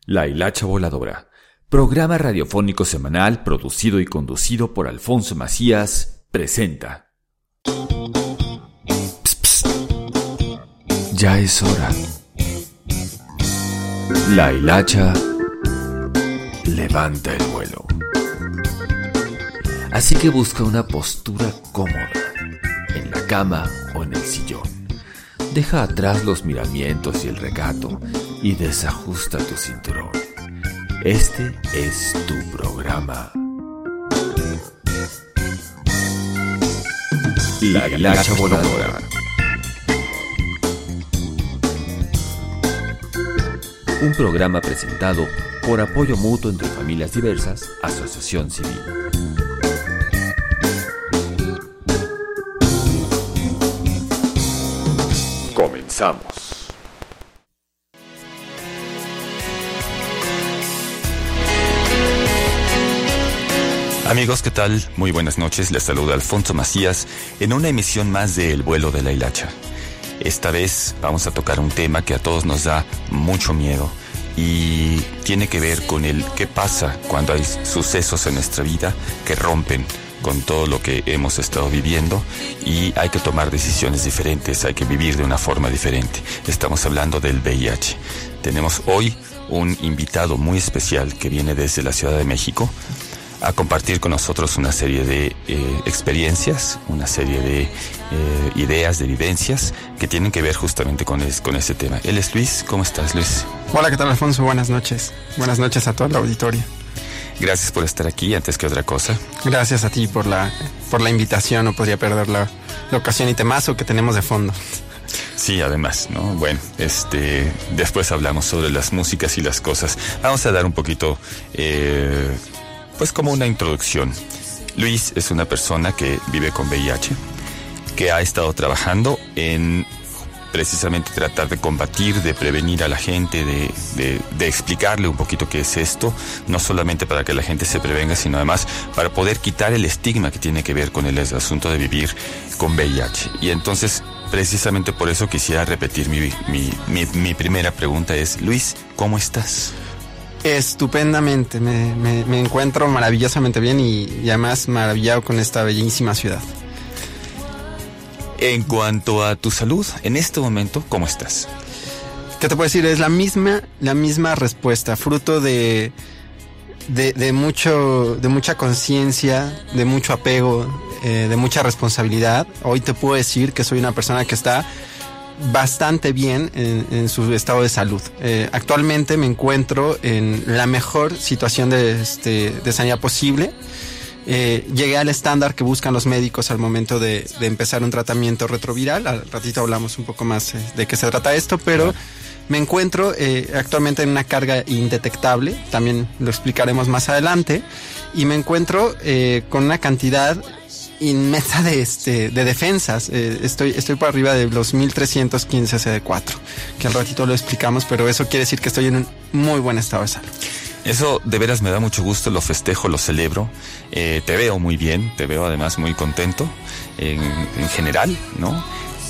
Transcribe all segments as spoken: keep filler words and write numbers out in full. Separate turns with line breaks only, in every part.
La Hilacha Voladora, programa radiofónico semanal producido y conducido por Alfonso Macías, presenta. Psst, psst. Ya es hora. La Hilacha levanta el vuelo. Así que busca una postura cómoda, en la cama o en el sillón. Deja atrás los miramientos y el recato y desajusta tu cinturón. Este es tu programa. La Hilacha Voladora. Un programa presentado por Apoyo Mutuo entre Familias Diversas, Asociación Civil. Comenzamos.
Amigos, ¿qué tal? Muy buenas noches, les saluda Alfonso Macías en una emisión más de El Vuelo de la Hilacha. Esta vez vamos a tocar un tema que a todos nos da mucho miedo y tiene que ver con el qué pasa cuando hay sucesos en nuestra vida que rompen con todo lo que hemos estado viviendo y hay que tomar decisiones diferentes, hay que vivir de una forma diferente. Estamos hablando del V I H. Tenemos hoy un invitado muy especial que viene desde la Ciudad de México a compartir con nosotros una serie de eh, experiencias, una serie de eh, ideas, de vivencias que tienen que ver justamente con, es, con ese tema. Él es Luis. ¿Cómo estás, Luis?
Hola, ¿qué tal, Alfonso? Buenas noches. Buenas noches a toda la auditoría.
Gracias por estar aquí, antes que otra cosa.
Gracias a ti por la, por la invitación. No podría perder la, la ocasión y temazo que tenemos de fondo.
Sí, además, ¿no? Bueno, este, después hablamos sobre las músicas y las cosas. Vamos a dar un poquito, eh, pues como una introducción. Luis es una persona que vive con V I H, que ha estado trabajando en precisamente tratar de combatir, de prevenir a la gente, de, de, de explicarle un poquito qué es esto, no solamente para que la gente se prevenga, sino además para poder quitar el estigma que tiene que ver con el asunto de vivir con V I H. Y entonces, precisamente por eso quisiera repetir mi, mi, mi, mi primera pregunta es, Luis, ¿cómo estás?
Estupendamente, me, me, me encuentro maravillosamente bien y, y además maravillado con esta bellísima ciudad.
En cuanto a tu salud, en este momento, ¿cómo estás?
¿Qué te puedo decir? Es la misma, la misma respuesta, fruto de, de, de mucho, de mucha conciencia, de mucho apego, eh, de mucha responsabilidad. Hoy te puedo decir que soy una persona que está bastante bien en, en su estado de salud. Eh, actualmente me encuentro en la mejor situación de, este, de sanidad posible. Eh, llegué al estándar que buscan los médicos al momento de, de empezar un tratamiento retroviral. Al ratito hablamos un poco más eh, de qué se trata esto, pero me encuentro eh, actualmente en una carga indetectable, también lo explicaremos más adelante, y me encuentro eh, con una cantidad inmensa de, este, de defensas. Eh, estoy, estoy por arriba de los mil trescientos quince C D cuatro, que al ratito lo explicamos, pero eso quiere decir que estoy en un muy buen estado de salud.
Eso de veras me da mucho gusto, lo festejo, lo celebro. Eh, te veo muy bien, te veo además muy contento en, en general, ¿no?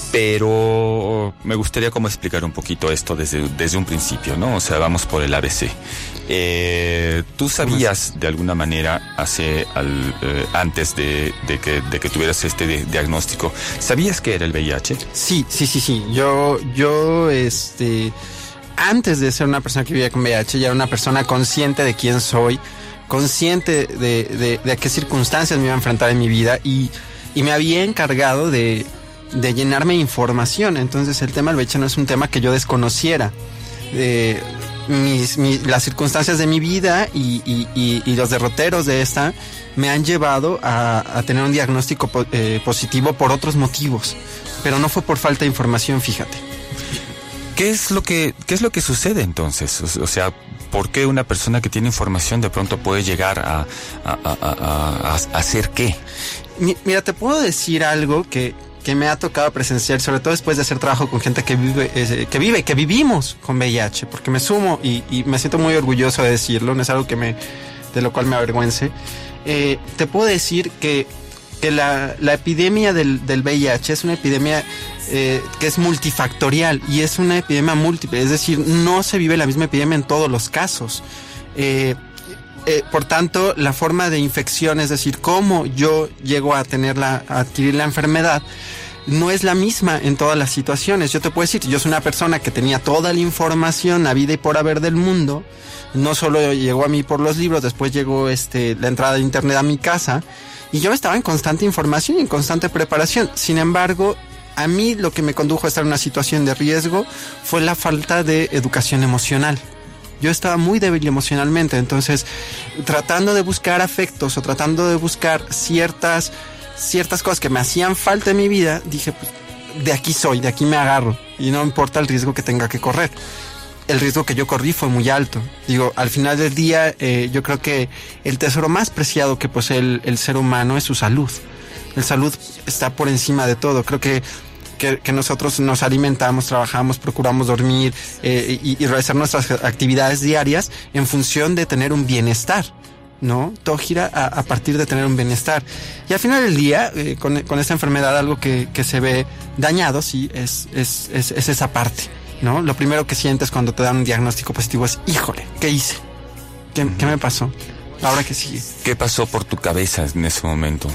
Pero me gustaría como explicar un poquito esto desde, desde un principio, ¿no? O sea, vamos por el A B C. Eh, ¿Tú sabías de alguna manera hace al, eh, antes de, de, que, de que tuvieras este de, diagnóstico, ¿sabías que era el V I H?
Sí, sí, sí, sí. Yo, yo, este... antes de ser una persona que vivía con V I H, ya era una persona consciente de quién soy, consciente de, de, de a qué circunstancias me iba a enfrentar en mi vida y, y me había encargado de, de llenarme de información. Entonces el tema del V I H no es un tema que yo desconociera. Eh, mis, mis, las circunstancias de mi vida y, y, y, y los derroteros de esta me han llevado a, a tener un diagnóstico po, eh, positivo por otros motivos, pero no fue por falta de información, fíjate.
¿Qué es lo que, qué es lo que sucede entonces? O sea, ¿por qué una persona que tiene información de pronto puede llegar a, a, a, a, a, a hacer qué?
Mira, te puedo decir algo que, que me ha tocado presenciar, sobre todo después de hacer trabajo con gente que vive, eh, que vive, que vivimos con V I H, porque me sumo y, y me siento muy orgulloso de decirlo, no es algo que me, de lo cual me avergüence. Eh, te puedo decir que, que la, la epidemia del, del V I H es una epidemia eh, que es multifactorial y es una epidemia múltiple, es decir, no se vive la misma epidemia en todos los casos. Eh, eh, por tanto, la forma de infección, es decir, cómo yo llego a tenerla, a adquirir la enfermedad, no es la misma en todas las situaciones. Yo te puedo decir, yo soy una persona que tenía toda la información a vida y por haber del mundo. No solo llegó a mí por los libros, después llegó este la entrada de internet a mi casa y yo estaba en constante información y en constante preparación. Sin embargo, a mí lo que me condujo a estar en una situación de riesgo fue la falta de educación emocional. Yo estaba muy débil emocionalmente, entonces tratando de buscar afectos o tratando de buscar ciertas ciertas cosas que me hacían falta en mi vida, dije, pues de aquí soy, de aquí me agarro y no importa el riesgo que tenga que correr. El riesgo que yo corrí fue muy alto. Digo, al final del día, eh, yo creo que el tesoro más preciado que posee el, el ser humano es su salud. La salud está por encima de todo. Creo que, que, que nosotros nos alimentamos, trabajamos, procuramos dormir eh, y, y realizar nuestras actividades diarias en función de tener un bienestar, ¿no? Todo gira a, a partir de tener un bienestar. Y al final del día, eh, con, con esta enfermedad, algo que, que se ve dañado, sí, es, es, es, es esa parte, ¿no? Lo primero que sientes cuando te dan un diagnóstico positivo es, híjole, ¿qué hice? ¿Qué, uh-huh. ¿qué me pasó? Ahora que sigue.
¿Qué pasó por tu cabeza en ese momento?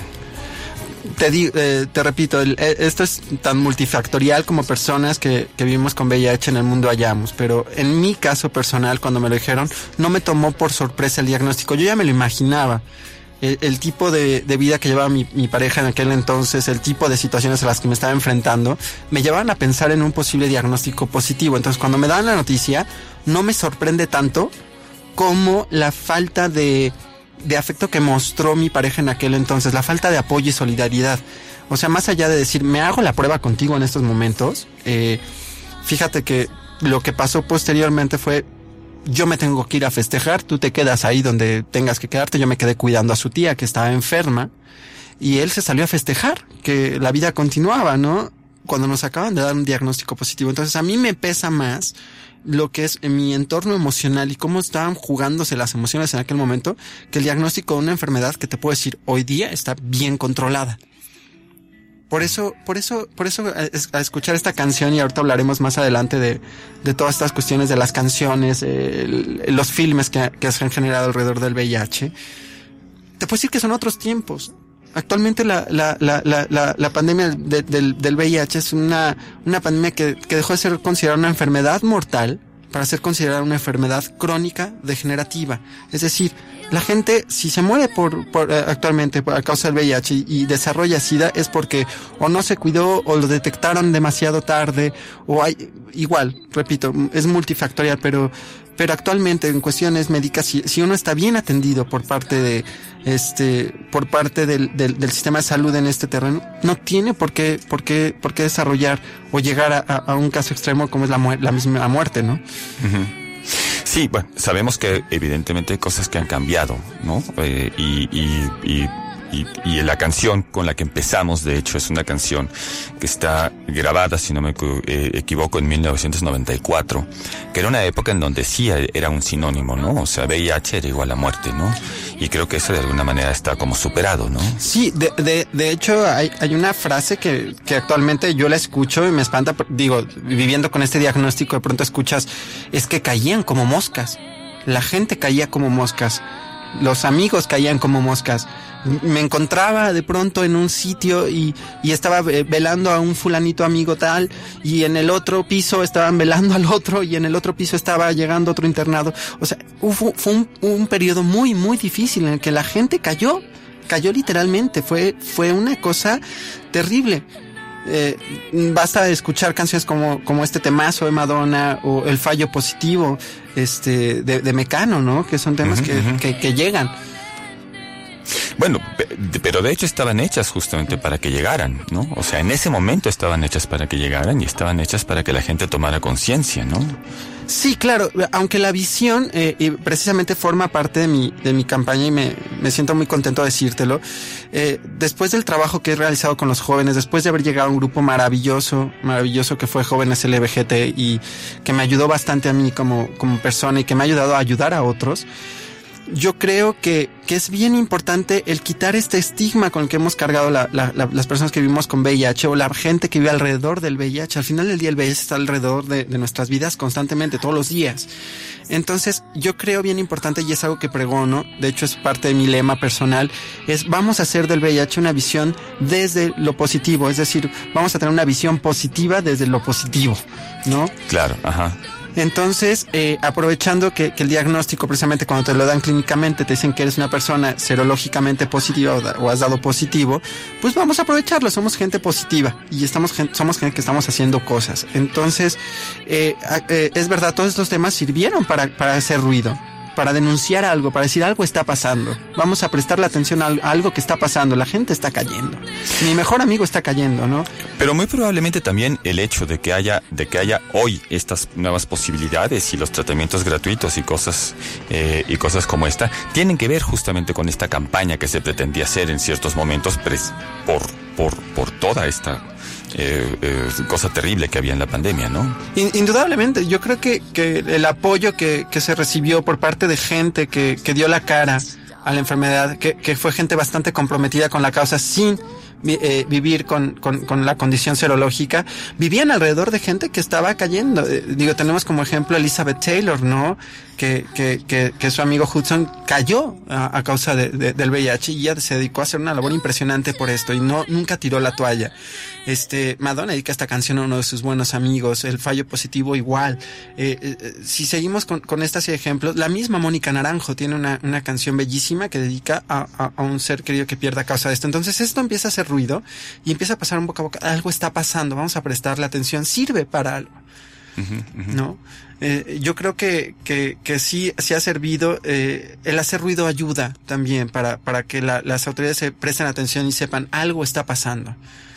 Te, di, eh, te repito, el, esto es tan multifactorial como personas que, que vivimos con V I H en el mundo hallamos, pero en mi caso personal, cuando me lo dijeron, no me tomó por sorpresa el diagnóstico, yo ya me lo imaginaba. El, el tipo de, de vida que llevaba mi, mi pareja en aquel entonces, el tipo de situaciones a las que me estaba enfrentando, me llevaban a pensar en un posible diagnóstico positivo. Entonces, cuando me dan la noticia, no me sorprende tanto como la falta de... de afecto que mostró mi pareja en aquel entonces, la falta de apoyo y solidaridad. O sea, más allá de decir, me hago la prueba contigo en estos momentos, eh, fíjate que lo que pasó posteriormente fue, yo me tengo que ir a festejar, tú te quedas ahí donde tengas que quedarte. Yo me quedé cuidando a su tía que estaba enferma y él se salió a festejar, que la vida continuaba, ¿no? Cuando nos acaban de dar un diagnóstico positivo. Entonces a mí me pesa más lo que es en mi entorno emocional y cómo estaban jugándose las emociones en aquel momento, que el diagnóstico de una enfermedad que te puedo decir hoy día está bien controlada. Por eso, por eso, por eso a escuchar esta canción, y ahorita hablaremos más adelante de, de todas estas cuestiones de las canciones, eh, los filmes que, que se han generado alrededor del V I H, te puedo decir que son otros tiempos. Actualmente la, la, la, la, la, la pandemia de, del, del V I H es una, una pandemia que, que dejó de ser considerada una enfermedad mortal para ser considerada una enfermedad crónica degenerativa. Es decir, la gente, si se muere por, por actualmente por, a causa del V I H y, y desarrolla SIDA, es porque o no se cuidó o lo detectaron demasiado tarde, o hay, igual, repito, es multifactorial, pero, pero actualmente en cuestiones médicas, si, si uno está bien atendido por parte de, este, por parte del, del, del sistema de salud en este terreno, no tiene por qué, por qué, por qué desarrollar o llegar a, a un caso extremo como es la, mu- la misma muerte, ¿no?
Uh-huh. Sí, bueno, sabemos que evidentemente hay cosas que han cambiado, ¿no? Eh, y, y, y, y, y la canción con la que empezamos, de hecho, es una canción que está grabada, si no me eh, equivoco, en mil novecientos noventa y cuatro, que era una época en donde sí era un sinónimo, ¿no? O sea, V I H era igual a muerte, ¿no? Y creo que eso de alguna manera está como superado, ¿no?
Sí, de, de, de hecho hay, hay una frase que, que actualmente yo la escucho y me espanta. Digo, viviendo con este diagnóstico, de pronto escuchas, es que caían como moscas. La gente caía como moscas. Los amigos caían como moscas. Me encontraba de pronto en un sitio y, y estaba velando a un fulanito amigo tal, y en el otro piso estaban velando al otro, y en el otro piso estaba llegando otro internado. O sea, fue, fue un, un periodo muy, muy difícil en el que la gente cayó, cayó literalmente. Fue, fue una cosa terrible. Eh, basta escuchar canciones como, como este temazo de Madonna o El fallo positivo, este, de, de Mecano, ¿no? Que son temas uh-huh, que, uh-huh. que, que llegan.
Bueno, pero de hecho estaban hechas justamente para que llegaran, ¿no? O sea, en ese momento estaban hechas para que llegaran y estaban hechas para que la gente tomara conciencia, ¿no?
Sí, claro, aunque la visión eh, y precisamente forma parte de mi de mi campaña y me, me siento muy contento de decírtelo. Eh, después del trabajo que he realizado con los jóvenes, después de haber llegado a un grupo maravilloso, maravilloso que fue Jóvenes L G B T y que me ayudó bastante a mí como, como persona y que me ha ayudado a ayudar a otros, yo creo que, que que es bien importante el quitar este estigma con el que hemos cargado la, la, la, las personas que vivimos con V I H o la gente que vive alrededor del V I H. Al final del día el V I H está alrededor de, de nuestras vidas constantemente, todos los días. Entonces, yo creo bien importante, y es algo que pregono, de hecho es parte de mi lema personal, es vamos a hacer del V I H una visión desde lo positivo, es decir, vamos a tener una visión positiva desde lo positivo, ¿no?
Claro, ajá.
Entonces, eh, aprovechando que, que el diagnóstico, precisamente cuando te lo dan clínicamente, te dicen que eres una persona serológicamente positiva o, da, o has dado positivo, pues vamos a aprovecharlo, somos gente positiva y estamos somos gente que estamos haciendo cosas. Entonces, eh, eh, es verdad, todos estos temas sirvieron para, para hacer ruido, para denunciar algo, para decir algo está pasando. Vamos a prestarle atención a algo que está pasando. La gente está cayendo. Mi mejor amigo está cayendo, ¿no?
Pero muy probablemente también el hecho de que haya, de que haya hoy estas nuevas posibilidades y los tratamientos gratuitos y cosas, eh, y cosas como esta, tienen que ver justamente con esta campaña que se pretendía hacer en ciertos momentos pres, por, por, por toda esta Eh, eh, cosa terrible que había en la pandemia, ¿no?
Indudablemente, yo creo que, que el apoyo que, que se recibió por parte de gente que, que dio la cara a la enfermedad, que, que fue gente bastante comprometida con la causa sin eh, vivir con, con, con la condición serológica, vivían alrededor de gente que estaba cayendo. Eh, digo, tenemos como ejemplo a Elizabeth Taylor, ¿no? Que, que, que, que su amigo Hudson cayó a, a causa de, de, del V I H y ella se dedicó a hacer una labor impresionante por esto y no, nunca tiró la toalla. Este, Madonna dedica esta canción a uno de sus buenos amigos, el fallo positivo igual. Eh, eh, si seguimos con, con estas ejemplos, la misma Mónica Naranjo tiene una, una canción bellísima que dedica a, a, a un ser querido que pierde a causa de esto. Entonces esto empieza a hacer ruido y empieza a pasar un boca a boca. Algo está pasando, vamos a prestarle atención, sirve para algo. Uh-huh, uh-huh. ¿No? Eh, yo creo que, que, que sí, sí ha servido, eh, el hacer ruido ayuda también para, para que la, las autoridades se presten atención y sepan algo está pasando.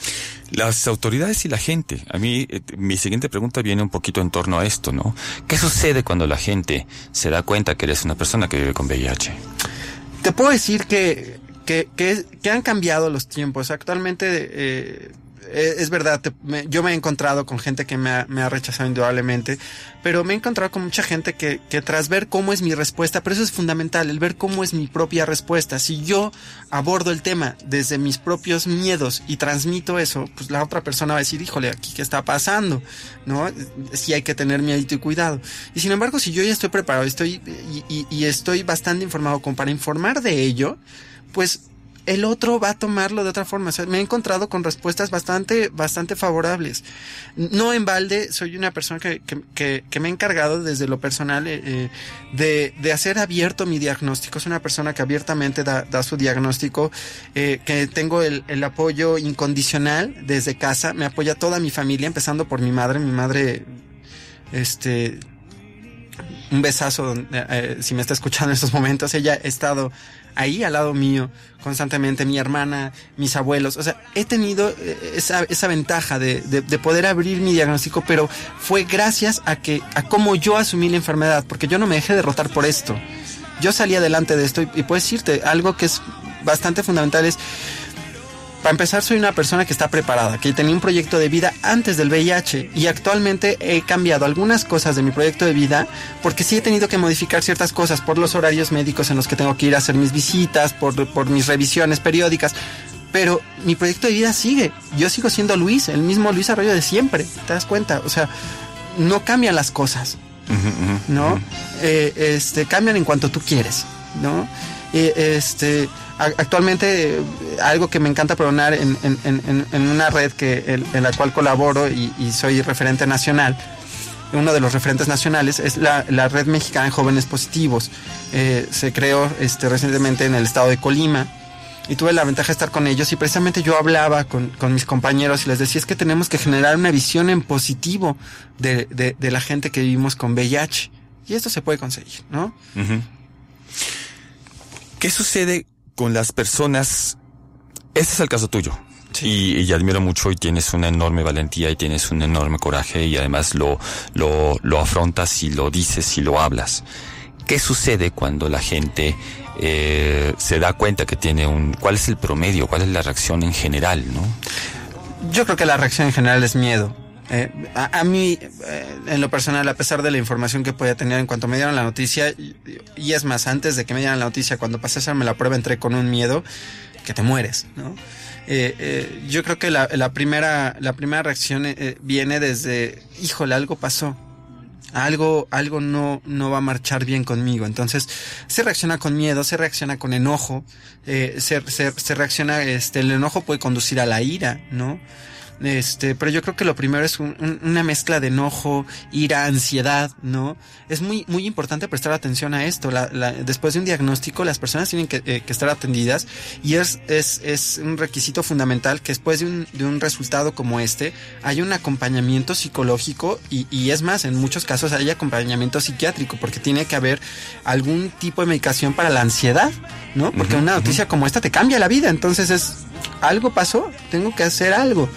Las autoridades y la gente. A mí, eh, mi siguiente pregunta viene un poquito en torno a esto, ¿no? ¿Qué sucede cuando la gente se da cuenta que eres una persona que vive con V I H?
Te puedo decir que, que, que, que han cambiado los tiempos. Actualmente, eh, es verdad, te, me, yo me he encontrado con gente que me ha, me ha rechazado indudablemente, pero me he encontrado con mucha gente que, que tras ver cómo es mi respuesta, pero eso es fundamental, el ver cómo es mi propia respuesta. Si yo abordo el tema desde mis propios miedos y transmito eso, pues la otra persona va a decir, híjole, aquí qué está pasando, ¿no? Sí hay que tener miedito y cuidado. Y sin embargo, si yo ya estoy preparado, estoy, y, y, y estoy bastante informado como para informar de ello, pues el otro va a tomarlo de otra forma. O sea, me he encontrado con respuestas bastante, bastante favorables. No en balde, soy una persona que, que, que, que me he encargado desde lo personal eh, de, de hacer abierto mi diagnóstico. Soy una persona que abiertamente da, da su diagnóstico, eh, que tengo el, el apoyo incondicional desde casa. Me apoya toda mi familia, empezando por mi madre. Mi madre, este, un besazo eh, si me está escuchando en estos momentos. Ella ha estado ahí al lado mío constantemente, mi hermana, mis abuelos. O sea, he tenido esa, esa ventaja de, de, de poder abrir mi diagnóstico, pero fue gracias a que, a cómo yo asumí la enfermedad, porque yo no me dejé derrotar por esto. Yo salí adelante de esto y, y puedo decirte algo que es bastante fundamental es, para empezar, soy una persona que está preparada, que tenía un proyecto de vida antes del V I H y actualmente he cambiado algunas cosas de mi proyecto de vida porque sí he tenido que modificar ciertas cosas por los horarios médicos en los que tengo que ir a hacer mis visitas, por, por mis revisiones periódicas, pero mi proyecto de vida sigue. Yo sigo siendo Luis, el mismo Luis Arroyo de siempre, ¿te das cuenta? O sea, no cambian las cosas, ¿no? Uh-huh. Eh, este, cambian en cuanto tú quieres, ¿no? Eh, este... Actualmente, algo que me encanta pregonar en, en, en, en una red que, en, en la cual colaboro y, y soy referente nacional, uno de los referentes nacionales es la, la Red Mexicana de Jóvenes Positivos. Eh, se creó este, recientemente en el estado de Colima y tuve la ventaja de estar con ellos y precisamente yo hablaba con, con mis compañeros y les decía es que tenemos que generar una visión en positivo de, de, de la gente que vivimos con V I H y esto se puede conseguir, ¿no?
Uh-huh. ¿Qué sucede con las personas? Este es el caso tuyo. Sí. Y, y admiro mucho y tienes una enorme valentía y tienes un enorme coraje y además lo, lo, lo afrontas y lo dices y lo hablas. ¿Qué sucede cuando la gente eh, se da cuenta que tiene un... ¿Cuál es el promedio? ¿Cuál es la reacción en general, no?
Yo creo que la reacción en general es miedo. Eh, a, a mí, eh, en lo personal, a pesar de la información que podía tener en cuanto me dieron la noticia, y, y es más, antes de que me dieran la noticia, cuando pasé a hacerme la prueba, entré con un miedo que te mueres, ¿no? Eh, eh, yo creo que la, la primera, la primera reacción eh, viene desde, híjole, algo pasó. Algo, algo no, no va a marchar bien conmigo. Entonces, se reacciona con miedo, se reacciona con enojo, eh, se, se, se reacciona, este, el enojo puede conducir a la ira, ¿no? Este, pero yo creo que lo primero es un, un, una mezcla de enojo, ira, ansiedad, ¿no? Es muy, muy importante prestar atención a esto. La, la, después de un diagnóstico, las personas tienen que, eh, que estar atendidas, y es, es, es un requisito fundamental que después de un, de un resultado como este, hay un acompañamiento psicológico y, y es más, en muchos casos hay acompañamiento psiquiátrico, porque tiene que haber algún tipo de medicación para la ansiedad, ¿no? Porque uh-huh, una noticia uh-huh. como esta te cambia la vida. Entonces es, algo pasó, tengo que hacer algo.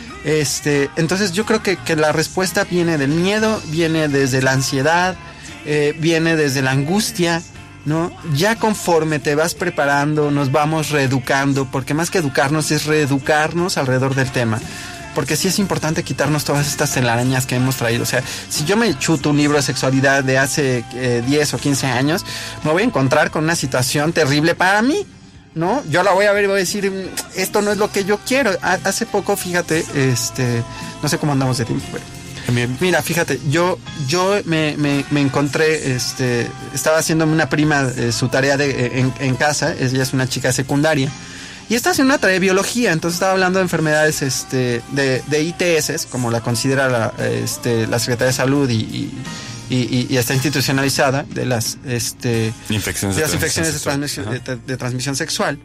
Este, entonces yo creo que, que la respuesta viene del miedo, viene desde la ansiedad, eh, viene desde la angustia, ¿no? Ya conforme te vas preparando, nos vamos reeducando, porque más que educarnos es reeducarnos alrededor del tema. Porque sí es importante quitarnos todas estas telarañas que hemos traído. O sea, si yo me chuto un libro de sexualidad de hace eh, diez o quince años, me voy a encontrar con una situación terrible para mí, ¿no? Yo la voy a ver y voy a decir, esto no es lo que yo quiero. Hace poco, fíjate, este, no sé cómo andamos de tiempo, pero mira, fíjate, yo, yo me, me, me encontré, este, estaba haciéndome una prima eh, su tarea de, en, en casa, ella es una chica secundaria, y está haciendo una tarea de biología, entonces estaba hablando de enfermedades, este, de, de I T S, como la considera la, este, la Secretaría de Salud y, y Y, y, y está institucionalizada de las este
infecciones
de
de
las infecciones de transmisión, de, de, de transmisión sexual,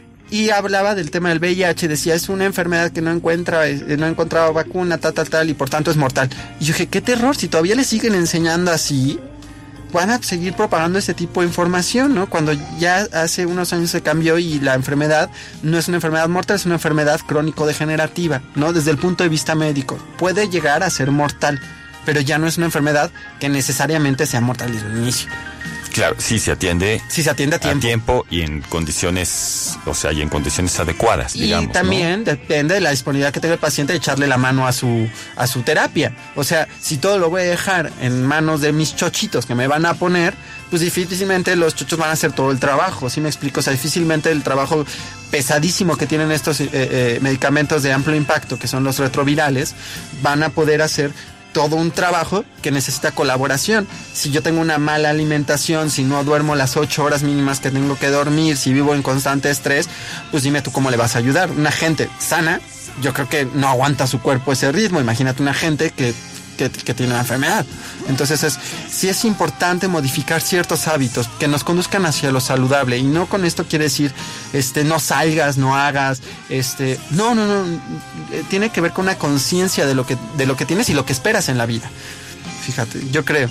y hablaba del tema del V I H. Decía, es una enfermedad que no encuentra no ha encontrado vacuna, tal tal tal, y por tanto es mortal. Y yo dije, qué terror, si todavía le siguen enseñando así, van a seguir propagando ese tipo de información, ¿no? Cuando ya hace unos años se cambió y la enfermedad no es una enfermedad mortal, es una enfermedad crónico-degenerativa, ¿no? Desde el punto de vista médico puede llegar a ser mortal, pero ya no es una enfermedad que necesariamente sea mortal desde el inicio.
Claro, sí se atiende,
sí se atiende a tiempo.
a tiempo y en condiciones, o sea, y en condiciones adecuadas,
y
digamos. Y
también,
¿no?
depende de la disponibilidad que tenga el paciente de echarle la mano a su a su terapia. O sea, si todo lo voy a dejar en manos de mis chochitos que me van a poner, pues difícilmente los chochos van a hacer todo el trabajo, ¿sí me explico? O sea, difícilmente el trabajo pesadísimo que tienen estos eh, eh, medicamentos de amplio impacto, que son los retrovirales, van a poder hacer todo un trabajo que necesita colaboración. Si yo tengo una mala alimentación, si no duermo las ocho horas mínimas que tengo que dormir, si vivo en constante estrés, pues dime tú cómo le vas a ayudar. Una gente sana, yo creo que no aguanta su cuerpo ese ritmo. Imagínate una gente que, que, que tiene una enfermedad. Entonces es, sí es importante modificar ciertos hábitos que nos conduzcan hacia lo saludable, y no con esto quiere decir este no salgas, no hagas, este no, no, no, tiene que ver con una conciencia de lo que de lo que tienes y lo que esperas en la vida. Fíjate, yo creo.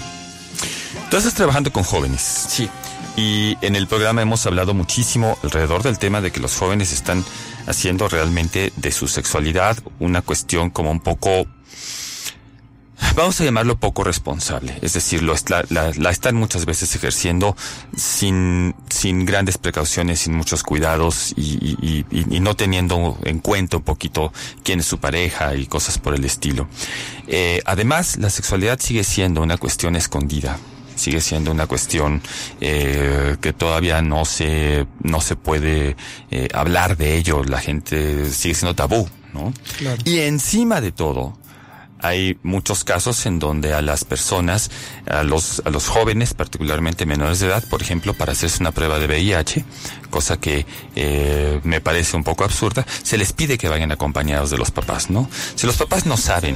Tú estás trabajando con jóvenes.
Sí.
Y en el programa hemos hablado muchísimo alrededor del tema de que los jóvenes están haciendo realmente de su sexualidad una cuestión como un poco, vamos a llamarlo poco responsable, es decir, lo, la, la, la están muchas veces ejerciendo sin, sin grandes precauciones, sin muchos cuidados y, y, y, y no teniendo en cuenta un poquito quién es su pareja y cosas por el estilo. Eh, además, la sexualidad sigue siendo una cuestión escondida. Sigue siendo una cuestión eh, que todavía no se no se puede eh, hablar de ello. La gente sigue siendo tabú, ¿no? Claro. Y encima de todo, hay muchos casos en donde a las personas, a los a los jóvenes, particularmente menores de edad, por ejemplo, para hacerse una prueba de V I H, cosa que eh, me parece un poco absurda, se les pide que vayan acompañados de los papás, ¿no? Si los papás no saben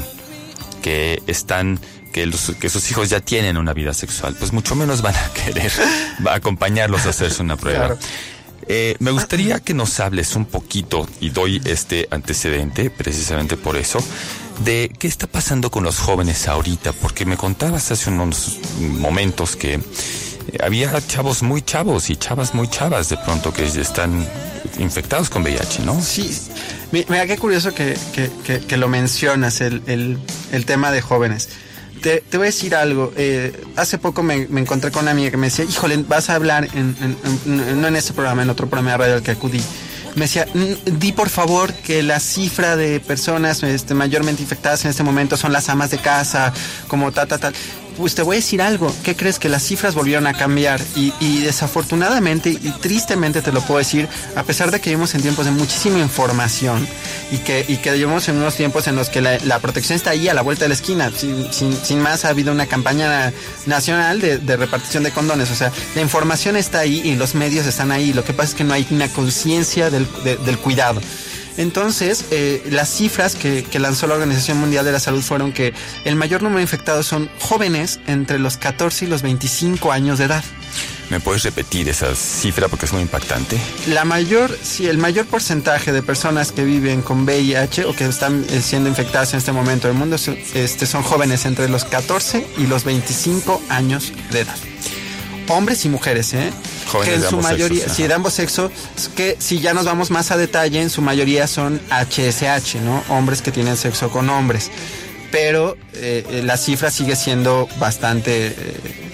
que están que los, que sus hijos ya tienen una vida sexual, pues mucho menos van a querer va a acompañarlos a hacerse una prueba. Claro. Eh, me gustaría que nos hables un poquito, y doy este antecedente precisamente por eso, de qué está pasando con los jóvenes ahorita, porque me contabas hace unos momentos que había chavos muy chavos y chavas muy chavas de pronto que están infectados con V I H, ¿no?
Sí, mira qué curioso que, que, que, que lo mencionas, el, el, el tema de jóvenes. Te, te voy a decir algo. Eh, hace poco me, me encontré con una amiga que me decía, híjole, vas a hablar, en, en, en, no en este programa, en otro programa de radio al que acudí, me decía, di por favor que la cifra de personas este, mayormente infectadas en este momento son las amas de casa, como tal, tal, tal. Pues te voy a decir algo, ¿qué crees? Que las cifras volvieron a cambiar y, y desafortunadamente y tristemente te lo puedo decir, a pesar de que vivimos en tiempos de muchísima información y que, y que vivimos en unos tiempos en los que la, la protección está ahí a la vuelta de la esquina, sin, sin, sin más ha habido una campaña nacional de, de repartición de condones, o sea, la información está ahí y los medios están ahí, lo que pasa es que no hay una conciencia del, de, del cuidado. Entonces, eh, las cifras que, que lanzó la Organización Mundial de la Salud fueron que el mayor número de infectados son jóvenes entre los catorce y los veinticinco años de edad.
¿Me puedes repetir esa cifra porque es muy impactante?
La mayor, sí, el mayor porcentaje de personas que viven con V I H o que están siendo infectadas en este momento del mundo este, son jóvenes entre los catorce y los veinticinco años de edad. Hombres y mujeres, ¿eh?
Jóvenes
que en
de
su
ambos
mayoría,
sexos,
sí, de ambos sexos, que si ya nos vamos más a detalle, en su mayoría son H S H, ¿no? Hombres que tienen sexo con hombres. Pero eh, la cifra sigue siendo bastante... Eh,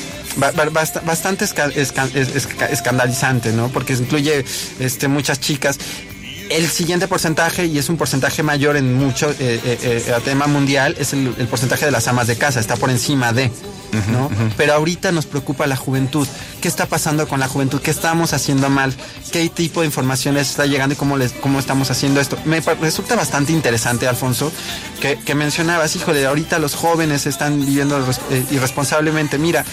bastante esca, esca, esca, escandalizante, ¿no? Porque incluye este, muchas chicas. El siguiente porcentaje, y es un porcentaje mayor en mucho eh, eh, eh, a tema mundial, es el, el porcentaje de las amas de casa, está por encima de, ¿no? Uh-huh, uh-huh. Pero ahorita nos preocupa la juventud. ¿Qué está pasando con la juventud? ¿Qué estamos haciendo mal? ¿Qué tipo de información les está llegando y cómo, les, cómo estamos haciendo esto? Me resulta bastante interesante, Alfonso, que, que mencionabas, híjole, ahorita los jóvenes están viviendo eh, irresponsablemente. Mira,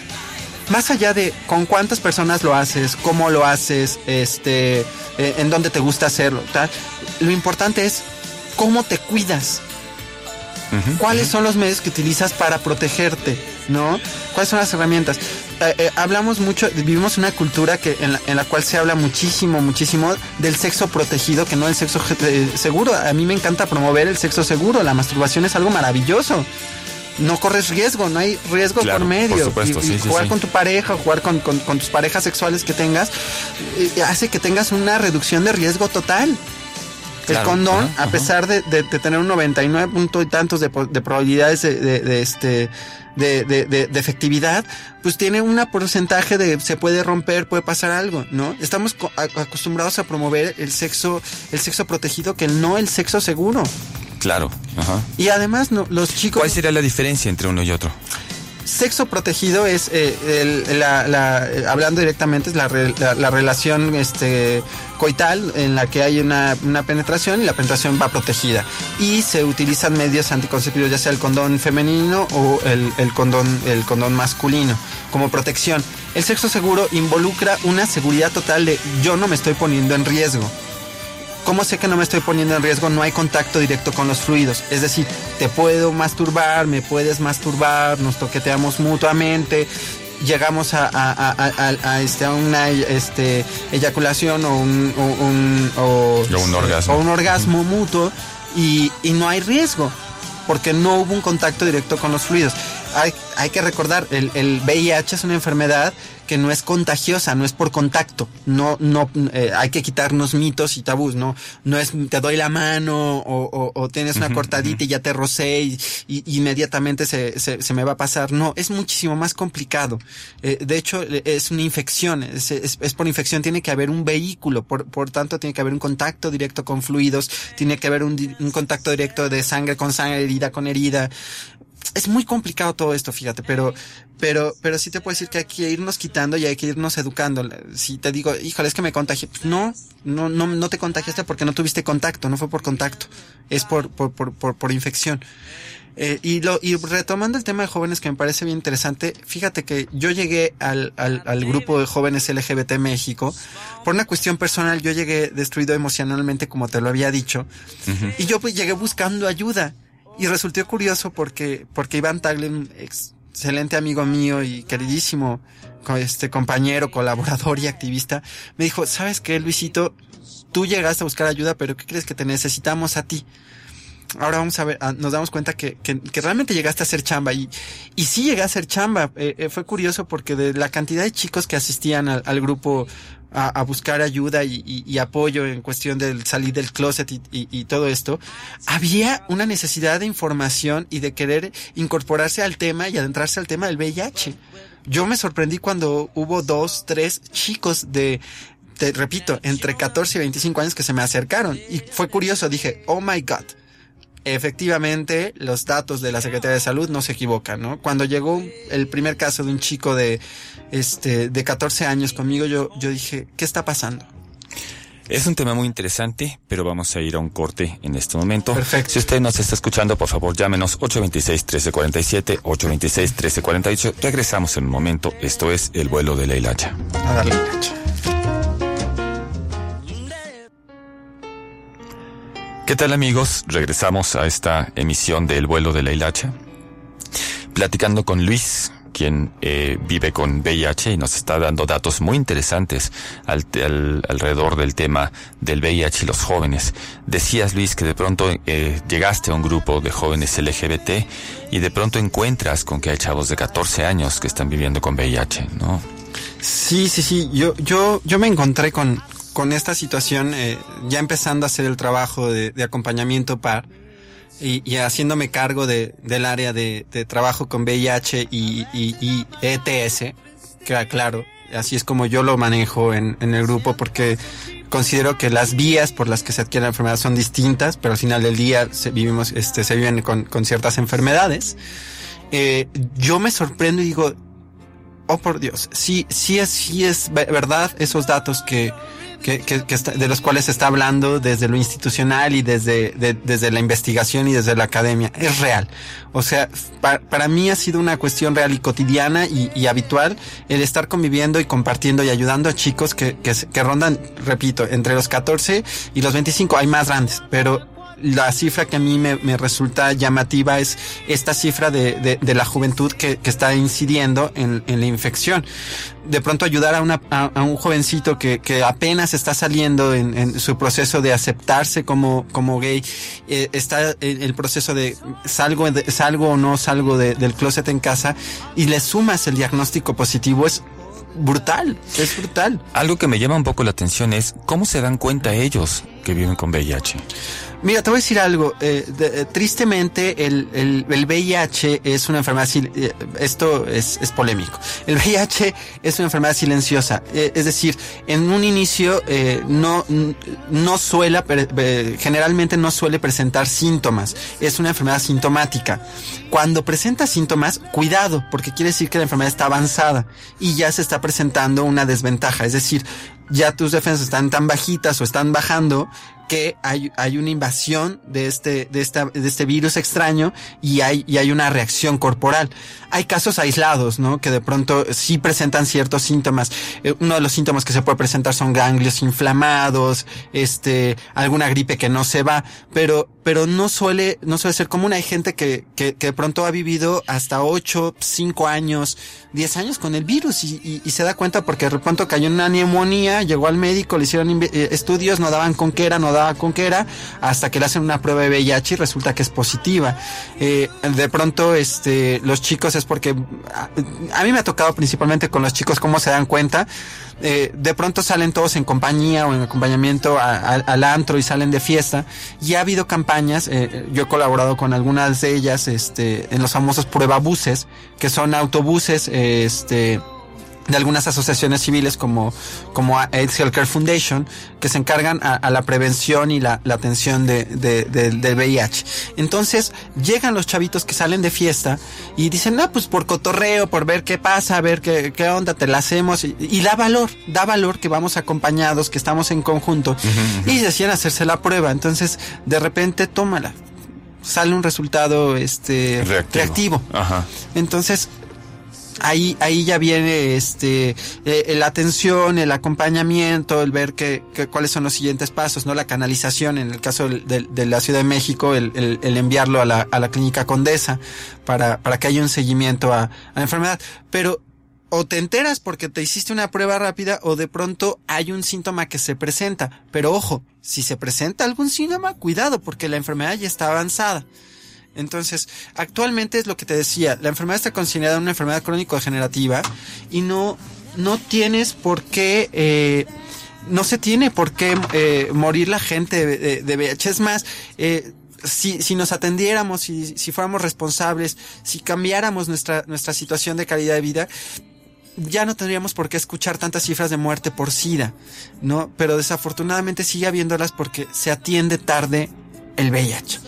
más allá de con cuántas personas lo haces, cómo lo haces, este, eh, en dónde te gusta hacerlo, tal, lo importante es cómo te cuidas. Uh-huh, ¿Cuáles uh-huh. son los medios que utilizas para protegerte, no? ¿Cuáles son las herramientas? Eh, eh, hablamos mucho, vivimos una cultura que en la, en la cual se habla muchísimo, muchísimo del sexo protegido, que no el sexo eh, seguro. A mí me encanta promover el sexo seguro. La masturbación es algo maravilloso. No corres riesgo, no hay riesgo
claro,
por medio.
Por supuesto,
y,
sí,
y
sí,
jugar
sí.
con tu pareja, jugar con, con, con tus parejas sexuales que tengas, eh, hace que tengas una reducción de riesgo total. Claro, el condón, ajá, a ajá. pesar de, de, de tener un noventa y nueve punto y tantos de, de probabilidades de, de, de este de, de, de, de efectividad, pues tiene un porcentaje de se puede romper, puede pasar algo, ¿no? Estamos co- acostumbrados a promover el sexo, el sexo protegido, que no el sexo seguro.
Claro, ajá.
Y además no, los chicos...
¿Cuál sería la diferencia entre uno y otro?
Sexo protegido es, eh, el, la, la, hablando directamente, es la, la, la relación este, coital en la que hay una, una penetración y la penetración va protegida. Y se utilizan medios anticonceptivos, ya sea el condón femenino o el, el, condón, el condón masculino, como protección. El sexo seguro involucra una seguridad total de yo no me estoy poniendo en riesgo. ¿Cómo sé que no me estoy poniendo en riesgo? No hay contacto directo con los fluidos. Es decir, te puedo masturbar, me puedes masturbar, nos toqueteamos mutuamente, llegamos a, a, a, a, a, este, a una este, eyaculación o un, o un, o,
o un orgasmo,
o un orgasmo uh-huh. mutuo y, y no hay riesgo porque no hubo un contacto directo con los fluidos. Hay, hay que recordar, el, el V I H es una enfermedad que no es contagiosa, no es por contacto, no, no, eh, hay que quitarnos mitos y tabús, no, no es te doy la mano o, o, o tienes una uh-huh, cortadita uh-huh. y ya te rocé y, y, y inmediatamente se, se, se me va a pasar, no, es muchísimo más complicado, eh, de hecho es una infección, es, es, es por infección, tiene que haber un vehículo, por, por tanto tiene que haber un contacto directo con fluidos, tiene que haber un, un contacto directo de sangre con sangre, herida con herida. Es muy complicado todo esto, fíjate, pero, pero, pero sí te puedo decir que hay que irnos quitando y hay que irnos educando. Si te digo, híjole, es que me contagié, pues no, no, no, no te contagiaste porque no tuviste contacto, no fue por contacto, es por, por, por, por, por infección. Eh, y lo, y retomando el tema de jóvenes que me parece bien interesante, fíjate que yo llegué al, al, al grupo de jóvenes L G B T México, por una cuestión personal, yo llegué destruido emocionalmente, como te lo había dicho, uh-huh. y yo pues llegué buscando ayuda. Y resultó curioso porque, porque Iván Tagle, excelente amigo mío y queridísimo este compañero, colaborador y activista, me dijo, ¿sabes qué, Luisito? Tú llegaste a buscar ayuda, pero ¿qué crees? Que te necesitamos a ti. Ahora vamos a ver, nos damos cuenta que, que, que realmente llegaste a hacer chamba y, y sí llegué a hacer chamba. Eh, eh, fue curioso porque de la cantidad de chicos que asistían al, al grupo a, a buscar ayuda y, y, y apoyo en cuestión del salir del closet y, y, y todo esto, había una necesidad de información y de querer incorporarse al tema y adentrarse al tema del V I H. Yo me sorprendí cuando hubo dos, tres chicos de te repito, entre catorce y veinticinco años que se me acercaron. Y fue curioso, dije, oh my God. Efectivamente, los datos de la Secretaría de Salud no se equivocan, ¿no? Cuando llegó el primer caso de un chico de, este, de catorce años conmigo, yo, yo dije, ¿qué está pasando?
Es un tema muy interesante, pero vamos a ir a un corte en este momento.
Perfecto.
Si usted nos está escuchando, por favor, llámenos ocho dos seis, uno tres cuatro siete, ocho dos seis, uno tres cuatro ocho. Regresamos en un momento. Esto es El Vuelo de la Hilacha.
A darle hilacha.
¿Qué tal, amigos? Regresamos a esta emisión de El Vuelo de la Hilacha, platicando con Luis, quien eh, vive con V I H y nos está dando datos muy interesantes al, al, alrededor del tema del V I H y los jóvenes. Decías, Luis, que de pronto eh, llegaste a un grupo de jóvenes L G B T y de pronto encuentras con que hay chavos de catorce años que están viviendo con V I H, ¿no?
Sí, sí, sí. Yo, yo, yo me encontré con, con esta situación, eh, ya empezando a hacer el trabajo de, de acompañamiento par y, y haciéndome cargo de, del área de, de trabajo con V I H y, y, y E T S, que claro, así es como yo lo manejo en, en el grupo, porque considero que las vías por las que se adquiere la enfermedad son distintas, pero al final del día se vivimos, este, se viven con, con ciertas enfermedades. Eh, yo me sorprendo y digo, oh por Dios, sí, sí es, sí es verdad esos datos que, que, que, que está, de los cuales se está hablando desde lo institucional y desde, de, desde la investigación y desde la academia. Es real. O sea, pa, para mí ha sido una cuestión real y cotidiana y, y habitual el estar conviviendo y compartiendo y ayudando a chicos que, que, que rondan, repito, entre los catorce y los veinticinco. Hay más grandes, pero la cifra que a mí me, me resulta llamativa es esta cifra de, de, de la juventud que, que está incidiendo en, en la infección. De pronto ayudar a, una, a, a un jovencito que, que apenas está saliendo en, en su proceso de aceptarse como, como gay, eh, está el, el proceso de salgo, de, salgo o no salgo de, del closet en casa, y le sumas el diagnóstico positivo, es brutal, es brutal.
Algo que me llama un poco la atención es cómo se dan cuenta ellos que viven con V I H.
Mira, te voy a decir algo. Eh, de, tristemente, el, el, el V I H es una enfermedad, eh, esto es, es polémico. El V I H es una enfermedad silenciosa. Eh, es decir, en un inicio, eh, no, no suele, eh, generalmente no suele presentar síntomas. Es una enfermedad sintomática. Cuando presenta síntomas, cuidado, porque quiere decir que la enfermedad está avanzada y ya se está presentando una desventaja. Es decir, ya tus defensas están tan bajitas o están bajando que hay, hay una invasión de este, de esta, de este virus extraño y hay, y hay una reacción corporal. Hay casos aislados, ¿no? Que de pronto sí presentan ciertos síntomas. Eh, uno de los síntomas que se puede presentar son ganglios inflamados, este, alguna gripe que no se va, pero, pero no suele, no suele ser común. Hay gente que, que, que de pronto ha vivido hasta ocho, cinco años, diez años con el virus y, y, y se da cuenta porque de pronto cayó en una neumonía, llegó al médico, le hicieron eh, estudios, no daban con qué era, no daban con qué era, hasta que le hacen una prueba de V I H y resulta que es positiva. Eh, de pronto, este, los chicos es porque, a, a mí me ha tocado principalmente con los chicos cómo se dan cuenta. Eh, de pronto salen todos en compañía o en acompañamiento a, a, al antro y salen de fiesta, y ha habido campañas, eh, yo he colaborado con algunas de ellas, este, en los famosos pruebabuses, que son autobuses, eh, este, de algunas asociaciones civiles como, como AIDS Healthcare Foundation, que se encargan a, a la prevención y la, la atención de, de, de, del V I H. Entonces, llegan los chavitos que salen de fiesta y dicen, no, pues por cotorreo, por ver qué pasa, a ver qué, qué onda, te la hacemos, y, y da valor, da valor que vamos acompañados, que estamos en conjunto, uh-huh, uh-huh. Y decían hacerse la prueba. Entonces, de repente, tómala. Sale un resultado, este, reactivo. reactivo. Ajá. Entonces, Ahí, ahí ya viene este eh, la atención, el acompañamiento, el ver que, que cuáles son los siguientes pasos, ¿no? La canalización, en el caso de, de, de la Ciudad de México, el, el, el enviarlo a la, a la Clínica Condesa para, para que haya un seguimiento a, a la enfermedad. Pero o te enteras porque te hiciste una prueba rápida, o de pronto hay un síntoma que se presenta. Pero ojo, si se presenta algún síntoma, cuidado, porque la enfermedad ya está avanzada. Entonces, actualmente es lo que te decía, la enfermedad está considerada una enfermedad crónico-degenerativa y no, no tienes por qué, eh, no se tiene por qué eh, morir la gente de, de, de V I H. Es más, eh, si, si nos atendiéramos, si, si fuéramos responsables, si cambiáramos nuestra, nuestra situación de calidad de vida, ya no tendríamos por qué escuchar tantas cifras de muerte por SIDA, ¿no? Pero desafortunadamente sigue habiéndolas porque se atiende tarde el V I H.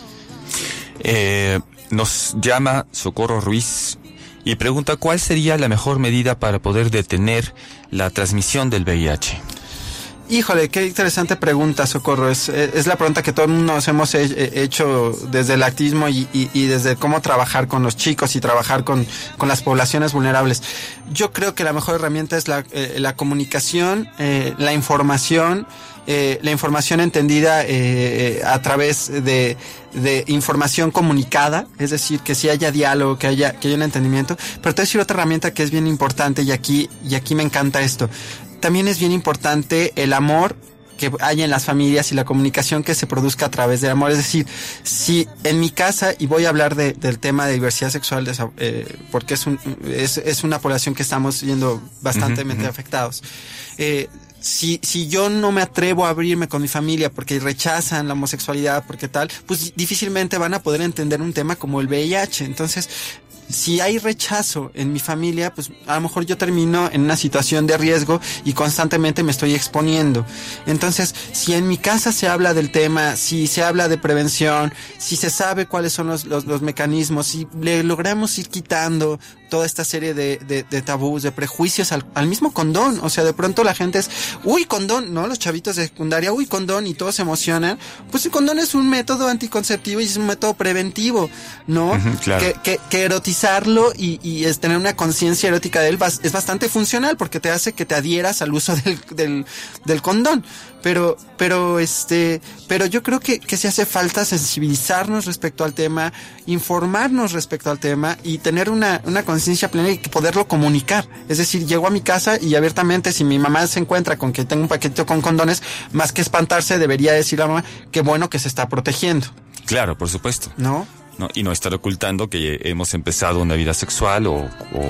Eh, nos llama Socorro Ruiz y pregunta cuál sería la mejor medida para poder detener la transmisión del V I H.
Híjole, qué interesante pregunta, Socorro. Es, es la pregunta que todos nos hemos he, hecho desde el activismo y, y, y desde cómo trabajar con los chicos y trabajar con, con las poblaciones vulnerables. Yo creo que la mejor herramienta es la, eh, la comunicación, eh, la información, eh, la información entendida eh, a través de, de información comunicada, es decir, que si haya diálogo, que haya, que haya un entendimiento. Pero te voy a decir otra herramienta que es bien importante y aquí, y aquí me encanta esto. También es bien importante el amor que hay en las familias y la comunicación que se produzca a través del amor. Es decir, si en mi casa, y voy a hablar de, del tema de diversidad sexual, de, eh, porque es, un, es, es una población que estamos viendo bastantemente uh-huh, uh-huh. afectados. Eh, si, si yo no me atrevo a abrirme con mi familia porque rechazan la homosexualidad, porque tal, pues difícilmente van a poder entender un tema como el V I H. Entonces, si hay rechazo en mi familia, pues a lo mejor yo termino en una situación de riesgo y constantemente me estoy exponiendo. Entonces, si en mi casa se habla del tema, si se habla de prevención, si se sabe cuáles son los, los, los mecanismos, si le logramos ir quitando toda esta serie de, de, de tabús, de prejuicios al, al mismo condón. O sea, de pronto la gente es, uy, condón, ¿no? Los chavitos de secundaria, uy, condón, y todos se emocionan. Pues el condón es un método anticonceptivo y es un método preventivo, ¿no?
Uh-huh, claro.
Que, que, que erotizarlo y, y es tener una conciencia erótica de él es bastante funcional porque te hace que te adhieras al uso del, del, del condón. Pero, pero este, pero yo creo que, que sí hace falta sensibilizarnos respecto al tema, informarnos respecto al tema y tener una, una conciencia plena y poderlo comunicar. Es decir, llego a mi casa y abiertamente, si mi mamá se encuentra con que tengo un paquetito con condones, más que espantarse, debería decir a la mamá, qué bueno que se está protegiendo.
Claro, por supuesto.
¿No?
No, y no estar ocultando que hemos empezado una vida sexual o, o,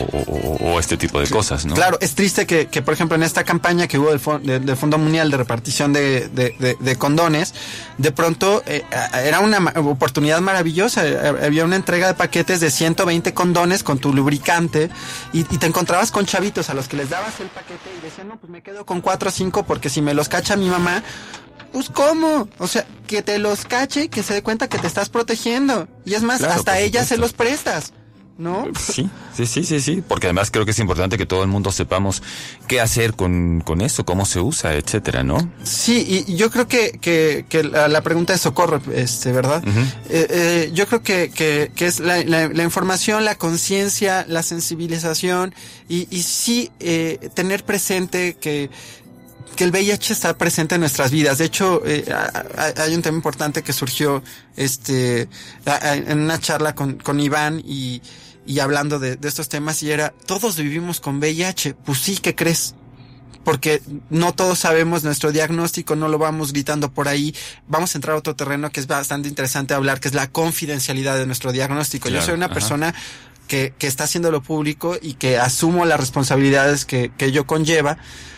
o, o este tipo de cosas, ¿no?
Claro, es triste que, que por ejemplo, en esta campaña que hubo del, Fond, de, del Fondo Mundial de Repartición de, de, de, de Condones, de pronto eh, era una oportunidad maravillosa. Había una entrega de paquetes de ciento veinte condones con tu lubricante y, y te encontrabas con chavitos a los que les dabas el paquete y decían, no, pues me quedo con cuatro o cinco porque si me los cacha mi mamá, pues ¿cómo? O sea, que te los cache y que se dé cuenta que te estás protegiendo. Y es más, claro, hasta ella se los prestas, ¿no?
Sí, sí, sí, sí, sí. Porque además creo que es importante que todo el mundo sepamos qué hacer con, con eso, cómo se usa, etcétera, ¿no?
Sí, y yo creo que, que, que la, la pregunta de Socorro, este, ¿verdad? Uh-huh. eh, eh, yo creo que, que, que es la, la, la información, la conciencia, la sensibilización y, y sí eh, tener presente que que el V I H está presente en nuestras vidas. De hecho, eh, hay un tema importante que surgió este en una charla con, con Iván y, y hablando de, de estos temas y era, todos vivimos con V I H. Pues sí, ¿qué crees? Porque no todos sabemos nuestro diagnóstico, no lo vamos gritando por ahí. Vamos a entrar a otro terreno que es bastante interesante hablar, que es la confidencialidad de nuestro diagnóstico. Claro, yo soy una ajá. persona que, que está haciéndolo público y que asumo las responsabilidades que, que ello conlleva,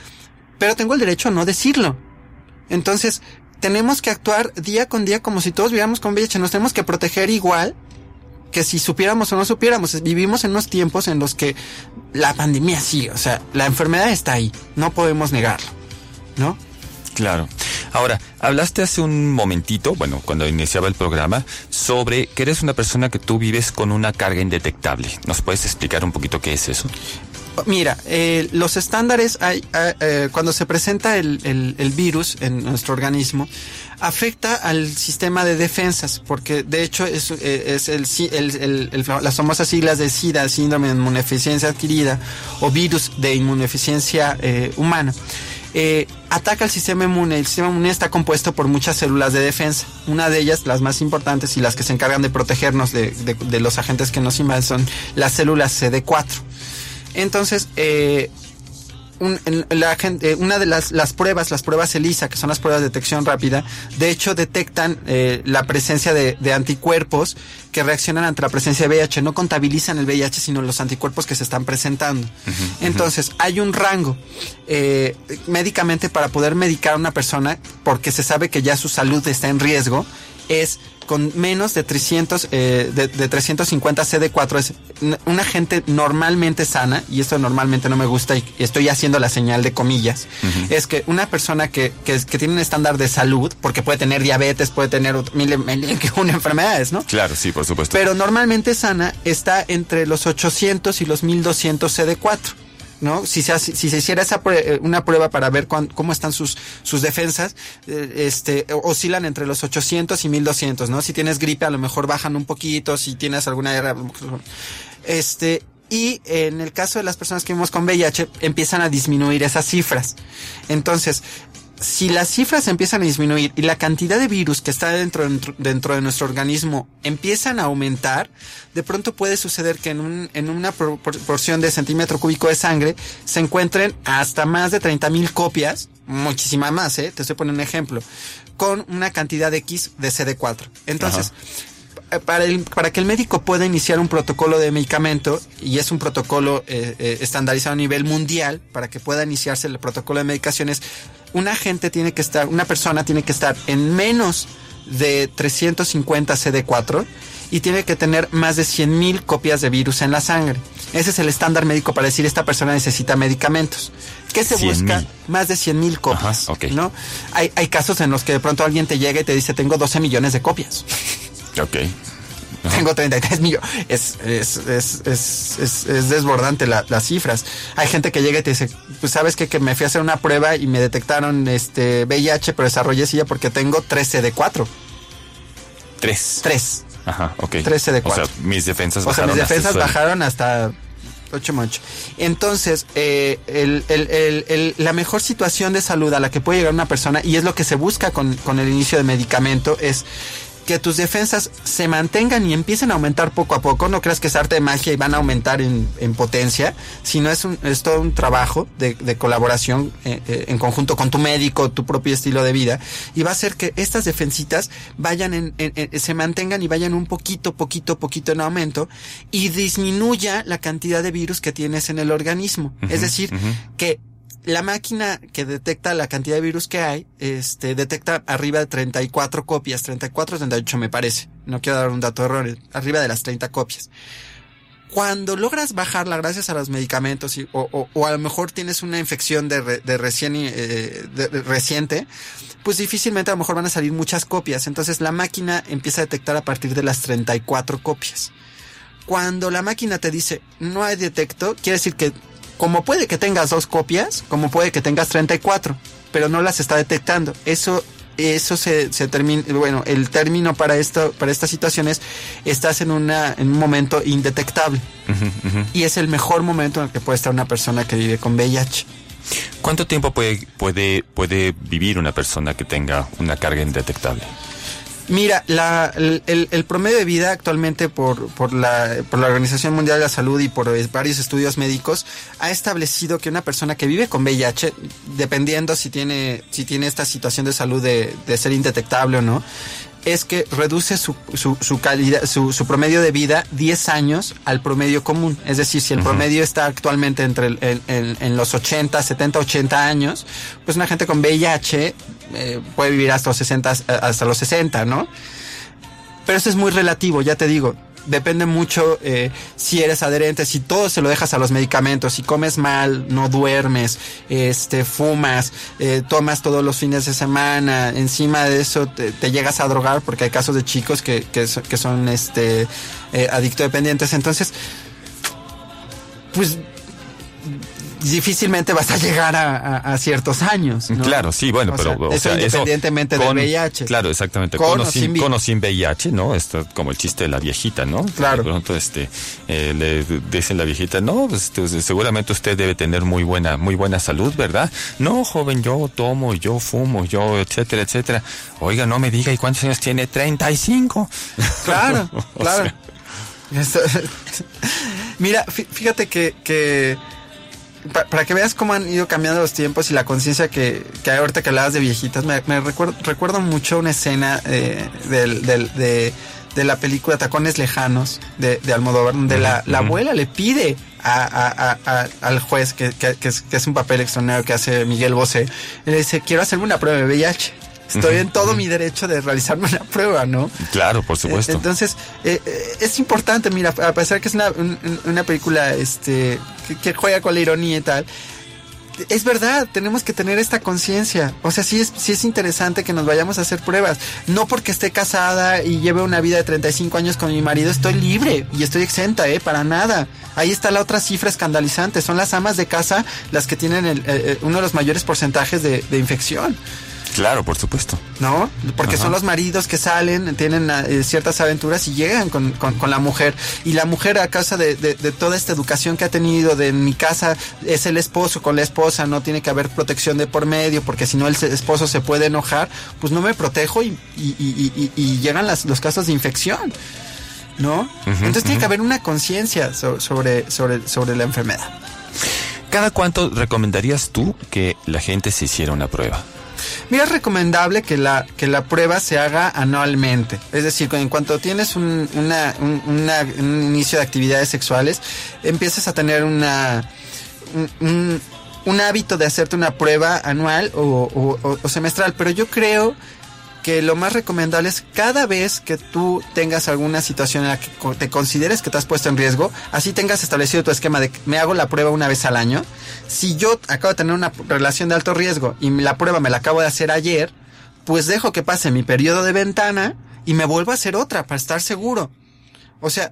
pero tengo el derecho a no decirlo. Entonces, tenemos que actuar día con día como si todos viviéramos con V I H. Nos tenemos que proteger igual que si supiéramos o no supiéramos. Vivimos en unos tiempos en los que la pandemia sigue, o sea, la enfermedad está ahí, no podemos negarlo, ¿no?
Claro. Ahora, hablaste hace un momentito, bueno, cuando iniciaba el programa, sobre que eres una persona que tú vives con una carga indetectable. ¿Nos puedes explicar un poquito qué es eso?
Mira, eh, los estándares, hay, eh, cuando se presenta el, el, el virus en nuestro organismo, afecta al sistema de defensas, porque de hecho es, es el, el, el, el, las famosas siglas de SIDA, síndrome de inmunodeficiencia adquirida, o virus de inmunodeficiencia eh, humana. Eh, ataca el sistema inmune. El sistema inmune está compuesto por muchas células de defensa. Una de ellas, las más importantes y las que se encargan de protegernos de, de, de los agentes que nos invaden, son las células C D cuatro. Entonces, eh, un, la, eh, una de las, las pruebas, las pruebas ELISA, que son las pruebas de detección rápida, de hecho detectan eh, la presencia de, de anticuerpos que reaccionan ante la presencia de V I H. No contabilizan el V I H, sino los anticuerpos que se están presentando. Uh-huh, Entonces, uh-huh. hay un rango eh, médicamente para poder medicar a una persona porque se sabe que ya su salud está en riesgo es con menos de trescientos, eh, de, de trescientos cincuenta C D cuatro. Es una gente normalmente sana, y esto normalmente no me gusta y estoy haciendo la señal de comillas, uh-huh. es que una persona que, que, que tiene un estándar de salud, porque puede tener diabetes, puede tener mil, mil una enfermedades, ¿no?
Claro, sí, por supuesto.
Pero normalmente sana está entre los ochocientos y los mil doscientos C D cuatro. ¿No? Si se hace, si se hiciera esa prue- una prueba para ver cuán, cómo están sus sus defensas, eh, este oscilan entre los ochocientos y mil doscientos, ¿no? Si tienes gripe a lo mejor bajan un poquito, si tienes alguna este y en el caso de las personas que vivimos con V I H empiezan a disminuir esas cifras. Entonces, si las cifras empiezan a disminuir y la cantidad de virus que está dentro, dentro, dentro de nuestro organismo empiezan a aumentar, de pronto puede suceder que en, un, en una por, por, porción de centímetro cúbico de sangre se encuentren hasta más de treinta mil copias, muchísima más, ¿eh? Te estoy poniendo un ejemplo, con una cantidad X de C D cuatro. Entonces, Ajá. Para, el, para que el médico pueda iniciar un protocolo de medicamento, y es un protocolo eh, eh, estandarizado a nivel mundial, para que pueda iniciarse el protocolo de medicaciones, una gente tiene que estar, una persona tiene que estar en menos de trescientos cincuenta C D cuatro y tiene que tener más de cien mil copias de virus en la sangre. Ese es el estándar médico para decir esta persona necesita medicamentos. ¿Qué se busca? Mil. Más de cien mil copias.
Ajá, okay.
¿No? Hay, hay casos en los que de pronto alguien te llega y te dice tengo doce millones de copias.
Ok.
Ajá. Tengo treinta y tres millones. Es, es, es, es, es, es desbordante la, las cifras. Hay gente que llega y te dice, pues sabes qué? Que me fui a hacer una prueba y me detectaron este V I H, pero desarrollé silla porque tengo tres C D cuatro.
¿Tres?
Tres.
Ajá, ok.
tres C D cuatro.
O sea, mis defensas
o
bajaron.
O sea, mis defensas
hasta
bajaron hasta ocho mocho. Entonces, eh, el, el, el, el, la mejor situación de salud a la que puede llegar una persona, y es lo que se busca con, con el inicio de medicamento, es que tus defensas se mantengan y empiecen a aumentar poco a poco. No creas que es arte de magia y van a aumentar en, en potencia, sino es, un, es todo un trabajo de, de colaboración eh, eh, en conjunto con tu médico, tu propio estilo de vida, y va a hacer que estas defensitas vayan en, en, en, se mantengan y vayan un poquito, poquito, poquito en aumento, y disminuya la cantidad de virus que tienes en el organismo. Uh-huh, es decir, uh-huh. que la máquina que detecta la cantidad de virus que hay, este, detecta arriba de treinta y cuatro copias, treinta y cuatro, treinta y ocho me parece. No quiero dar un dato de error, arriba de las treinta copias. Cuando logras bajarla gracias a los medicamentos, y, o, o, o a lo mejor tienes una infección de, re, de recién, eh, de, de reciente, pues difícilmente a lo mejor van a salir muchas copias. Entonces la máquina empieza a detectar a partir de las treinta y cuatro copias. Cuando la máquina te dice, no hay detecto, quiere decir que como puede que tengas dos copias, como puede que tengas treinta y cuatro, pero no las está detectando. Eso, eso se, se termina, bueno, el término para esto, para estas situaciones, estás en una, en un momento indetectable. Uh-huh, uh-huh. Y es el mejor momento en el que puede estar una persona que vive con V I H.
¿Cuánto tiempo puede, puede, puede vivir una persona que tenga una carga indetectable?
Mira, la, el, el, el promedio de vida actualmente por, por, la, por la Organización Mundial de la Salud y por varios estudios médicos ha establecido que una persona que vive con V I H, dependiendo si tiene, si tiene esta situación de salud de, de ser indetectable o no, es que reduce su, su, su calidad, su, su promedio de vida diez años al promedio común. Es decir, si el uh-huh. promedio está actualmente entre el, el, el, en los ochenta, setenta, ochenta años, pues una gente con V I H eh, puede vivir hasta los sesenta, hasta los sesenta, ¿no? Pero eso es muy relativo, ya te digo. Depende mucho eh, si eres adherente, si todo se lo dejas a los medicamentos, si comes mal, no duermes, este, fumas, eh, tomas todos los fines de semana, encima de eso te, te llegas a drogar, porque hay casos de chicos que, que, que son este eh, adictodependientes. Entonces, pues difícilmente vas a llegar a, a, a ciertos años, ¿no?
Claro, sí, bueno, o pero...
Sea, o eso sea, independientemente
eso con,
del V I H.
Claro, exactamente.
Con,
con,
o,
sin,
sin
con o sin V I H, ¿no? Esto como el chiste de la viejita, ¿no?
Claro.
De pronto, este, eh, le dicen la viejita, no, pues, seguramente usted debe tener muy buena, muy buena salud, ¿verdad? No, joven, yo tomo, yo fumo, yo, etcétera, etcétera. Oiga, no me diga, ¿y cuántos años tiene? treinta y cinco.
Claro, claro. Sea... Mira, fíjate que, que para que veas cómo han ido cambiando los tiempos y la conciencia que, que hay ahorita que hablabas de viejitas, me, me recuerdo, recuerdo mucho una escena eh, del, del, de, de la película Tacones Lejanos de, de Almodóvar, donde uh-huh, la, la uh-huh. abuela le pide a, a, a, a, al juez, que, que, que, es, que es un papel extraordinario que hace Miguel Bosé, le dice, quiero hacerme una prueba de V I H. estoy uh-huh, en todo uh-huh. mi derecho de realizarme una prueba, ¿no?
Claro, por supuesto.
Eh, entonces, eh, eh, es importante, mira, a pesar que es una, un, una película este que, que juega con la ironía y tal, es verdad, tenemos que tener esta conciencia. O sea, sí es, sí es interesante que nos vayamos a hacer pruebas. No porque esté casada y lleve una vida de treinta y cinco años con mi marido, estoy libre y estoy exenta, ¿eh? Para nada. Ahí está la otra cifra escandalizante. Son las amas de casa las que tienen el, eh, uno de los mayores porcentajes de, de infección.
Claro, por supuesto.
¿No? Porque Ajá. son los maridos que salen, tienen eh, ciertas aventuras y llegan con, con, con la mujer. Y la mujer, a causa de, de, de toda esta educación que ha tenido, de en mi casa es el esposo con la esposa, no tiene que haber protección de por medio, porque si no el esposo se puede enojar, pues no me protejo y, y, y, y, y llegan las, los casos de infección, ¿no? Uh-huh, Entonces uh-huh. tiene que haber una conciencia so, sobre, sobre, sobre la enfermedad.
¿Cada cuánto recomendarías tú que la gente se hiciera una prueba?
Mira, es recomendable que la que la prueba se haga anualmente. Es decir, en cuanto tienes un, una, un, una, un inicio de actividades sexuales, empiezas a tener una un, un, un hábito de hacerte una prueba anual o, o, o semestral. Pero yo creo que lo más recomendable es cada vez que tú tengas alguna situación en la que te consideres que te has puesto en riesgo, así tengas establecido tu esquema de que me hago la prueba una vez al año. Si yo acabo de tener una relación de alto riesgo y la prueba me la acabo de hacer ayer, pues dejo que pase mi periodo de ventana y me vuelvo a hacer otra para estar seguro. O sea,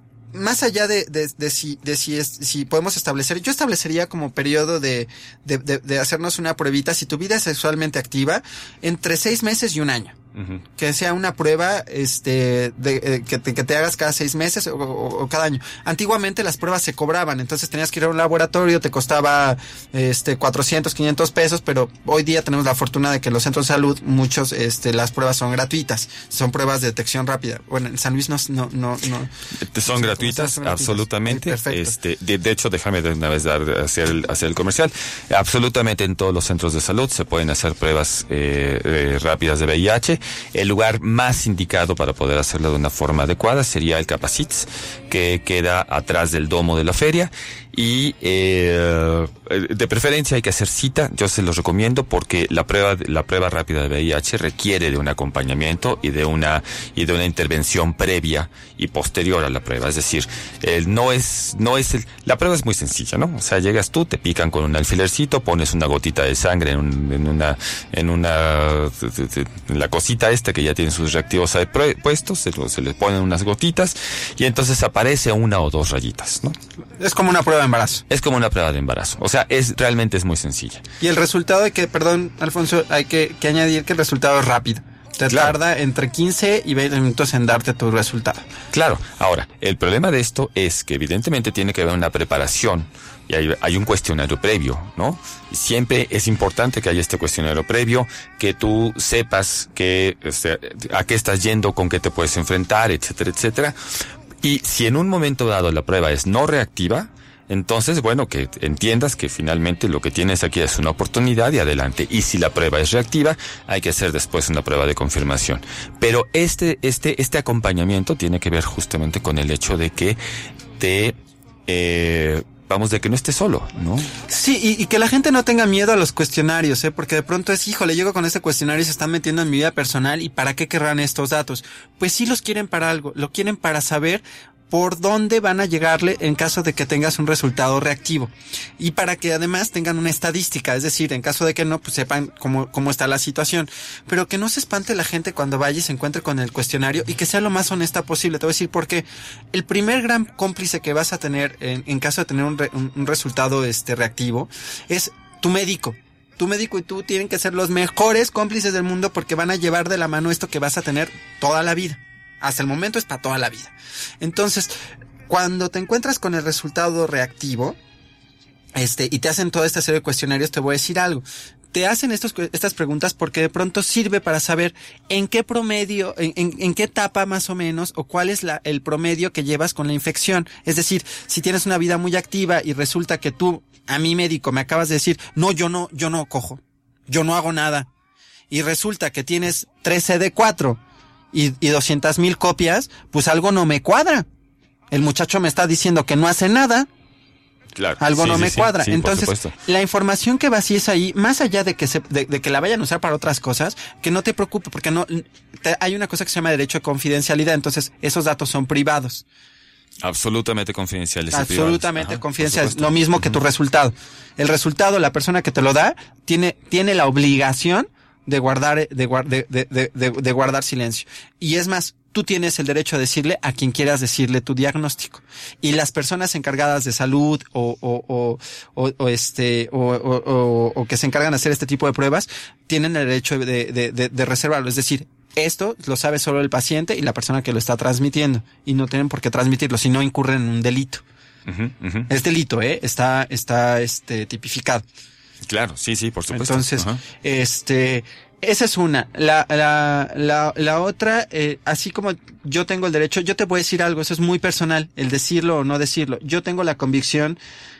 más allá de, de, de si, de si es, si podemos establecer, yo establecería como periodo de, de, de, de hacernos una pruebita, si tu vida es sexualmente activa, entre seis meses y un año. Uh-huh. Que sea una prueba, este, de, eh, que te, que te hagas cada seis meses o, o, o cada año. Antiguamente las pruebas se cobraban, entonces tenías que ir a un laboratorio, te costaba, este, cuatrocientos, quinientos pesos, pero hoy día tenemos la fortuna de que en los centros de salud, muchos, este, las pruebas son gratuitas, son pruebas de detección rápida. Bueno, en San Luis no, no, no, no.
Son gratuitas, son gratuitas, absolutamente. Perfecto. Este, de, de hecho, déjame de una vez dar, hacer el, hacer el comercial. Absolutamente en todos los centros de salud se pueden hacer pruebas, eh, eh rápidas de V I H. El lugar más indicado para poder hacerlo de una forma adecuada sería el Capacitz, que queda atrás del domo de la feria. Y eh, de preferencia hay que hacer cita, yo se los recomiendo porque la prueba la prueba rápida de V I H requiere de un acompañamiento y de una y de una intervención previa y posterior a la prueba, es decir, eh, no es no es el, la prueba es muy sencilla, ¿no? O sea, llegas tú, te pican con un alfilercito, pones una gotita de sangre en, un, en una en una en la cosita esta que ya tiene sus reactivos ahí puestos, se, se le ponen unas gotitas y entonces aparece una o dos rayitas, ¿no?
Es como una prueba de embarazo.
Es como una prueba de embarazo. O sea, es realmente es muy sencilla.
Y el resultado de que, perdón, Alfonso, hay que, que añadir que el resultado es rápido. Te claro. tarda entre quince y veinte minutos en darte tu resultado.
Claro. Ahora, el problema de esto es que evidentemente tiene que haber una preparación y hay, hay un cuestionario previo, ¿no? Y siempre es importante que haya este cuestionario previo, que tú sepas que, este, a qué estás yendo, con qué te puedes enfrentar, etcétera, etcétera. Y si en un momento dado la prueba es no reactiva, entonces, bueno, que entiendas que finalmente lo que tienes aquí es una oportunidad y adelante. Y si la prueba es reactiva, hay que hacer después una prueba de confirmación. Pero este, este, este acompañamiento tiene que ver justamente con el hecho de que te, eh, vamos, de que no estés solo, ¿no?
Sí, y, y que la gente no tenga miedo a los cuestionarios, ¿eh? Porque de pronto es, híjole, llego con este cuestionario y se están metiendo en mi vida personal, ¿y para qué querrán estos datos? Pues sí los quieren para algo, lo quieren para saber por dónde van a llegarle en caso de que tengas un resultado reactivo. Y para que además tengan una estadística, es decir, en caso de que no, pues sepan cómo, cómo está la situación. Pero que no se espante la gente cuando vaya y se encuentre con el cuestionario y que sea lo más honesta posible. Te voy a decir por qué. El primer gran cómplice que vas a tener en, en caso de tener un, re, un, un resultado este reactivo es tu médico. Tu médico y tú tienen que ser los mejores cómplices del mundo porque van a llevar de la mano esto que vas a tener toda la vida. Hasta el momento es para toda la vida. Entonces, cuando te encuentras con el resultado reactivo, este, y te hacen toda esta serie de cuestionarios, te voy a decir algo. Te hacen estos, estas preguntas porque de pronto sirve para saber en qué promedio, en, en, en qué etapa más o menos, o cuál es la, el promedio que llevas con la infección. Es decir, si tienes una vida muy activa y resulta que tú, a mi médico, me acabas de decir, no, yo no, yo no cojo, yo no hago nada. Y resulta que tienes tres C D cuatro. Y, y doscientas mil copias, pues algo no me cuadra. El muchacho me está diciendo que no hace nada.
Claro.
Algo
Sí,
no
sí,
me
sí,
cuadra.
sí, por
Entonces,
supuesto.
la información que vacíes ahí, más allá de que se, de, de que la vayan a usar para otras cosas, que no te preocupe, porque no, te, hay una cosa que se llama derecho de confidencialidad, entonces esos datos son privados.
Absolutamente confidenciales. y
Absolutamente
privados. Ajá,
confidenciales.
por supuesto.
Lo mismo que tu resultado. El resultado, la persona que te lo da, tiene, tiene la obligación de guardar, de, guar- de, de, de, de, de guardar silencio. Y es más, tú tienes el derecho a decirle a quien quieras decirle tu diagnóstico. Y las personas encargadas de salud o, o, o, o, o este, o, o, o, o que se encargan de hacer este tipo de pruebas, tienen el derecho de, de, de, de reservarlo. Es decir, esto lo sabe solo el paciente y la persona que lo está transmitiendo. Y no tienen por qué transmitirlo, si no incurren en un delito.
Ujú, ujú.
Es delito, ¿eh? Está, está, este, tipificado.
Claro, sí, sí, por supuesto.
Entonces,
Ajá.
este, esa es una. La, la, la, la otra, eh, así como yo tengo el derecho, yo te voy a decir algo, eso es muy personal, el decirlo o no decirlo. Yo tengo la convicción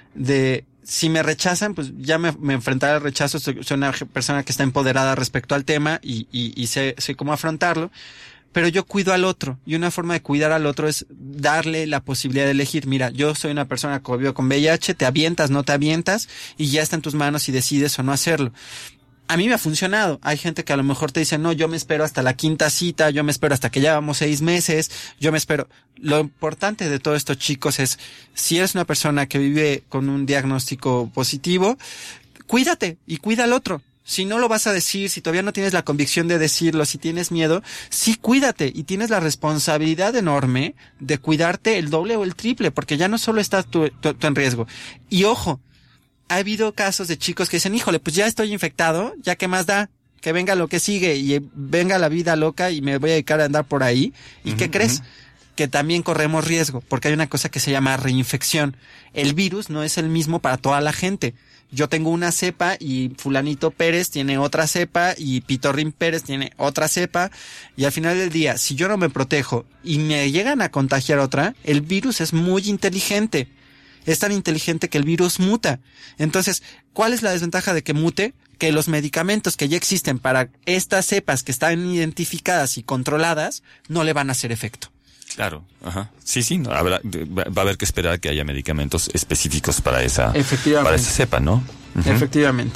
de, si me rechazan, pues ya me, me enfrentaré al rechazo. Soy, soy una persona que está empoderada respecto al tema y, y, y sé, sé cómo afrontarlo. Pero yo cuido al otro, y una forma de cuidar al otro es darle la posibilidad de elegir. Mira, yo soy una persona que vivo con V I H, te avientas, no te avientas, y ya está en tus manos si decides o no hacerlo. A mí me ha funcionado. Hay gente que a lo mejor te dice, no, yo me espero hasta la quinta cita, yo me espero hasta que ya vamos seis meses, yo me espero. Lo importante de todo esto, chicos, es, si eres una persona que vive con un diagnóstico positivo, cuídate y cuida al otro. Si no lo vas a decir, si todavía no tienes la convicción de decirlo, si tienes miedo, sí cuídate y tienes la responsabilidad enorme de cuidarte el doble o el triple, porque ya no solo estás tú, tú, tú en riesgo. Y ojo, ha habido casos de chicos que dicen, híjole, pues ya estoy infectado, ya qué más da, que venga lo que sigue y venga la vida loca y me voy a dedicar a andar por ahí. ¿Y uh-huh, qué crees? Uh-huh. Que también corremos riesgo, porque hay una cosa que se llama reinfección. El virus no es el mismo para toda la gente. Yo tengo una cepa y fulanito Pérez tiene otra cepa y Pitorrín Pérez tiene otra cepa, y al final del día, si yo no me protejo y me llegan a contagiar otra, el virus es muy inteligente. Es tan inteligente que el virus muta. Entonces, ¿cuál es la desventaja de que mute? Que los medicamentos que ya existen para estas cepas que están identificadas y controladas no le van a hacer efecto.
Claro, ajá. Sí, sí, no, habrá, va a haber que esperar que haya medicamentos específicos para esa, para esa cepa, ¿no?
Uh-huh. Efectivamente.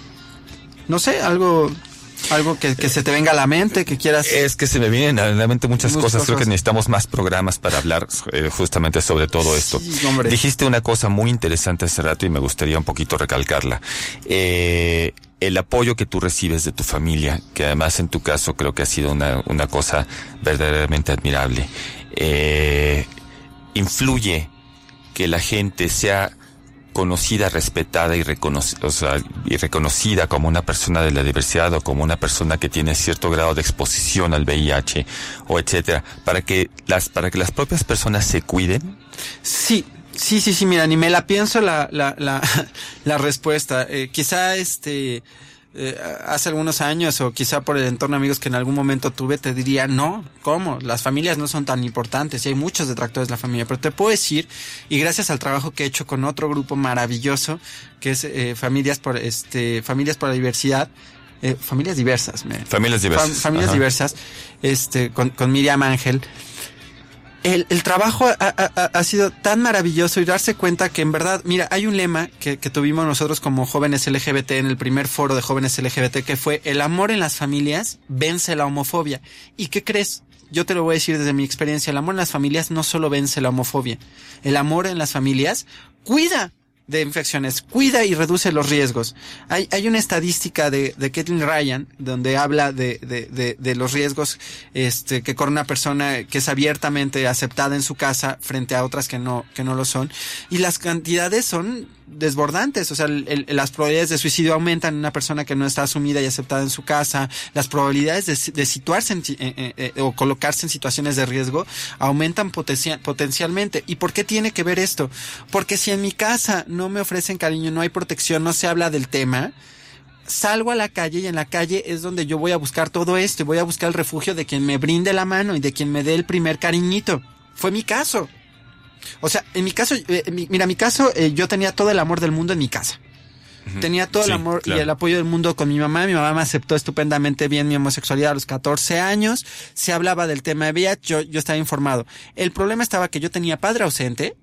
No sé, algo, algo que, que se te venga a la mente, que quieras.
Es que se me vienen a la mente muchas, muchas cosas. cosas. Creo que necesitamos más programas para hablar eh, justamente sobre todo esto.
Sí, hombre.
Dijiste una cosa muy interesante hace rato y me gustaría un poquito recalcarla. Eh, el apoyo que tú recibes de tu familia, que además en tu caso creo que ha sido una, una cosa verdaderamente admirable. Eh, influye que la gente sea conocida, respetada y, reconoc- o sea, y reconocida como una persona de la diversidad o como una persona que tiene cierto grado de exposición al V I H o etcétera, para que las para que las propias personas se cuiden.
Sí, sí, sí, sí, mira, ni me la pienso la la la, la respuesta. Eh, quizá este Eh, hace algunos años o quizá por el entorno de amigos que en algún momento tuve te diría, no, ¿cómo? Las familias no son tan importantes y hay muchos detractores de la familia, pero te puedo decir, y gracias al trabajo que he hecho con otro grupo maravilloso que es eh, familias por este familias por la diversidad, eh, familias diversas, me,
familias diversas,
fam, familias Ajá. diversas, este con, con Miriam Ángel. El, el trabajo ha, ha, ha sido tan maravilloso y darse cuenta que en verdad, mira, hay un lema que, que tuvimos nosotros como jóvenes L G B T en el primer foro de jóvenes L G B T que fue: el amor en las familias vence la homofobia. ¿Y qué crees? Yo te lo voy a decir desde mi experiencia, el amor en las familias no solo vence la homofobia, el amor en las familias cuida de infecciones, cuida y reduce los riesgos. Hay, hay una estadística de, de Kathleen Ryan donde habla de, de, de, de los riesgos, este, que corre una persona que es abiertamente aceptada en su casa frente a otras que no, que no lo son. Y las cantidades son desbordantes. O sea, el, el, las probabilidades de suicidio aumentan en una persona que no está asumida y aceptada en su casa. Las probabilidades de, de situarse en, eh, eh, o colocarse en situaciones de riesgo aumentan potencia, potencialmente. ¿Y por qué tiene que ver esto? Porque si en mi casa no me ofrecen cariño, no hay protección, no se habla del tema, salgo a la calle y en la calle es donde yo voy a buscar todo esto y voy a buscar el refugio de quien me brinde la mano y de quien me dé el primer cariñito. Fue mi caso. O sea, en mi caso, eh, mi, mira, mi caso, eh, yo tenía todo el amor del mundo en mi casa. Uh-huh. Tenía todo sí, el amor claro. y el apoyo del mundo con mi mamá. Mi mamá me aceptó estupendamente bien mi homosexualidad a los catorce años. Se hablaba del tema de V I H, yo, yo estaba informado. El problema estaba que yo tenía padre ausente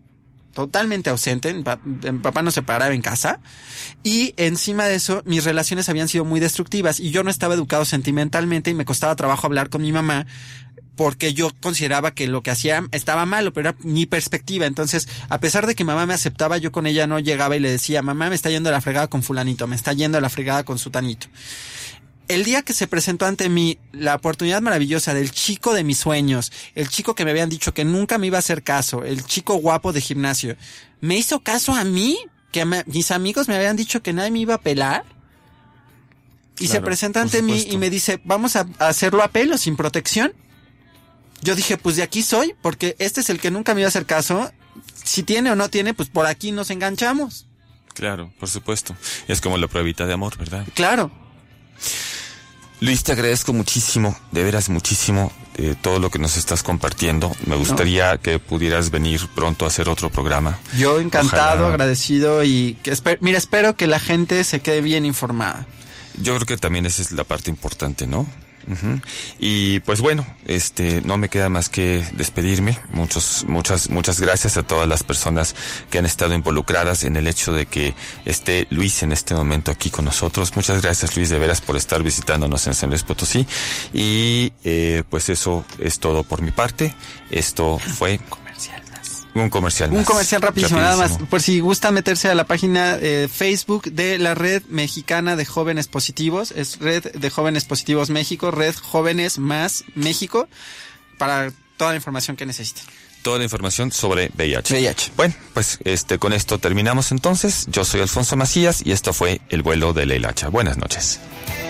totalmente ausente, mi, pa- mi papá no se paraba en casa, y encima de eso mis relaciones habían sido muy destructivas y yo no estaba educado sentimentalmente y me costaba trabajo hablar con mi mamá porque yo consideraba que lo que hacía estaba malo, pero era mi perspectiva. Entonces, a pesar de que mamá me aceptaba, yo con ella no llegaba y le decía, mamá, me está yendo a la fregada con fulanito, me está yendo a la fregada con sutanito. El día que se presentó ante mí la oportunidad maravillosa del chico de mis sueños, el chico que me habían dicho que nunca me iba a hacer caso, el chico guapo de gimnasio, ¿me hizo caso a mí? Que me, mis amigos me habían dicho que nadie me iba a pelar. Y claro, se presenta ante mí y me dice, vamos a, a hacerlo a pelo, sin protección. Yo dije, pues de aquí soy, porque este es el que nunca me iba a hacer caso. Si tiene o no tiene, pues por aquí nos enganchamos.
Claro, por supuesto. Es como la pruebita de amor, ¿verdad?
Claro.
Luis, te agradezco muchísimo, de veras muchísimo, eh, todo lo que nos estás compartiendo. Me gustaría no. que pudieras venir pronto a hacer otro programa.
Yo encantado, Ojalá. agradecido y que esper- mira, espero que la gente se quede bien informada.
Yo creo que también esa es la parte importante, ¿no? Uh-huh. Y pues bueno, este, no me queda más que despedirme. Muchos, muchas, muchas gracias a todas las personas que han estado involucradas en el hecho de que esté Luis en este momento aquí con nosotros. Muchas gracias, Luis, de veras, por estar visitándonos en San Luis Potosí. Y eh, pues eso es todo por mi parte. Esto fue Un comercial más.
Un comercial rapidísimo, rapidísimo, nada más. Por si gusta meterse a la página eh, Facebook de la Red Mexicana de Jóvenes Positivos. Es Red de Jóvenes Positivos México, Red Jóvenes Más México, para toda la información que necesiten.
Toda la información sobre V I H.
V I H.
Bueno, pues este con esto terminamos entonces. Yo soy Alfonso Macías y esto fue El Vuelo de la Hilacha. Buenas noches.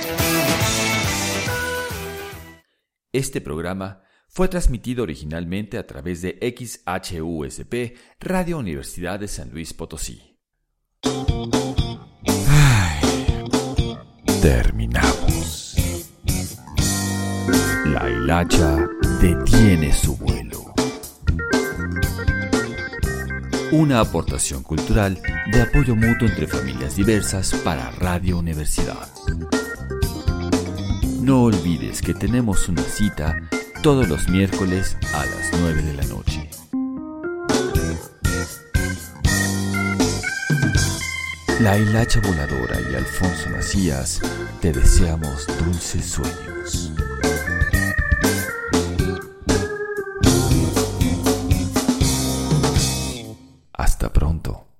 Este programa fue transmitido originalmente a través de X H U S P, Radio Universidad de San Luis Potosí. Ay, terminamos. La hilacha detiene su vuelo. Una aportación cultural de apoyo mutuo entre familias diversas para Radio Universidad. No olvides que tenemos una cita todos los miércoles a las nueve de la noche. La hilacha voladora y Alfonso Macías te deseamos dulces sueños.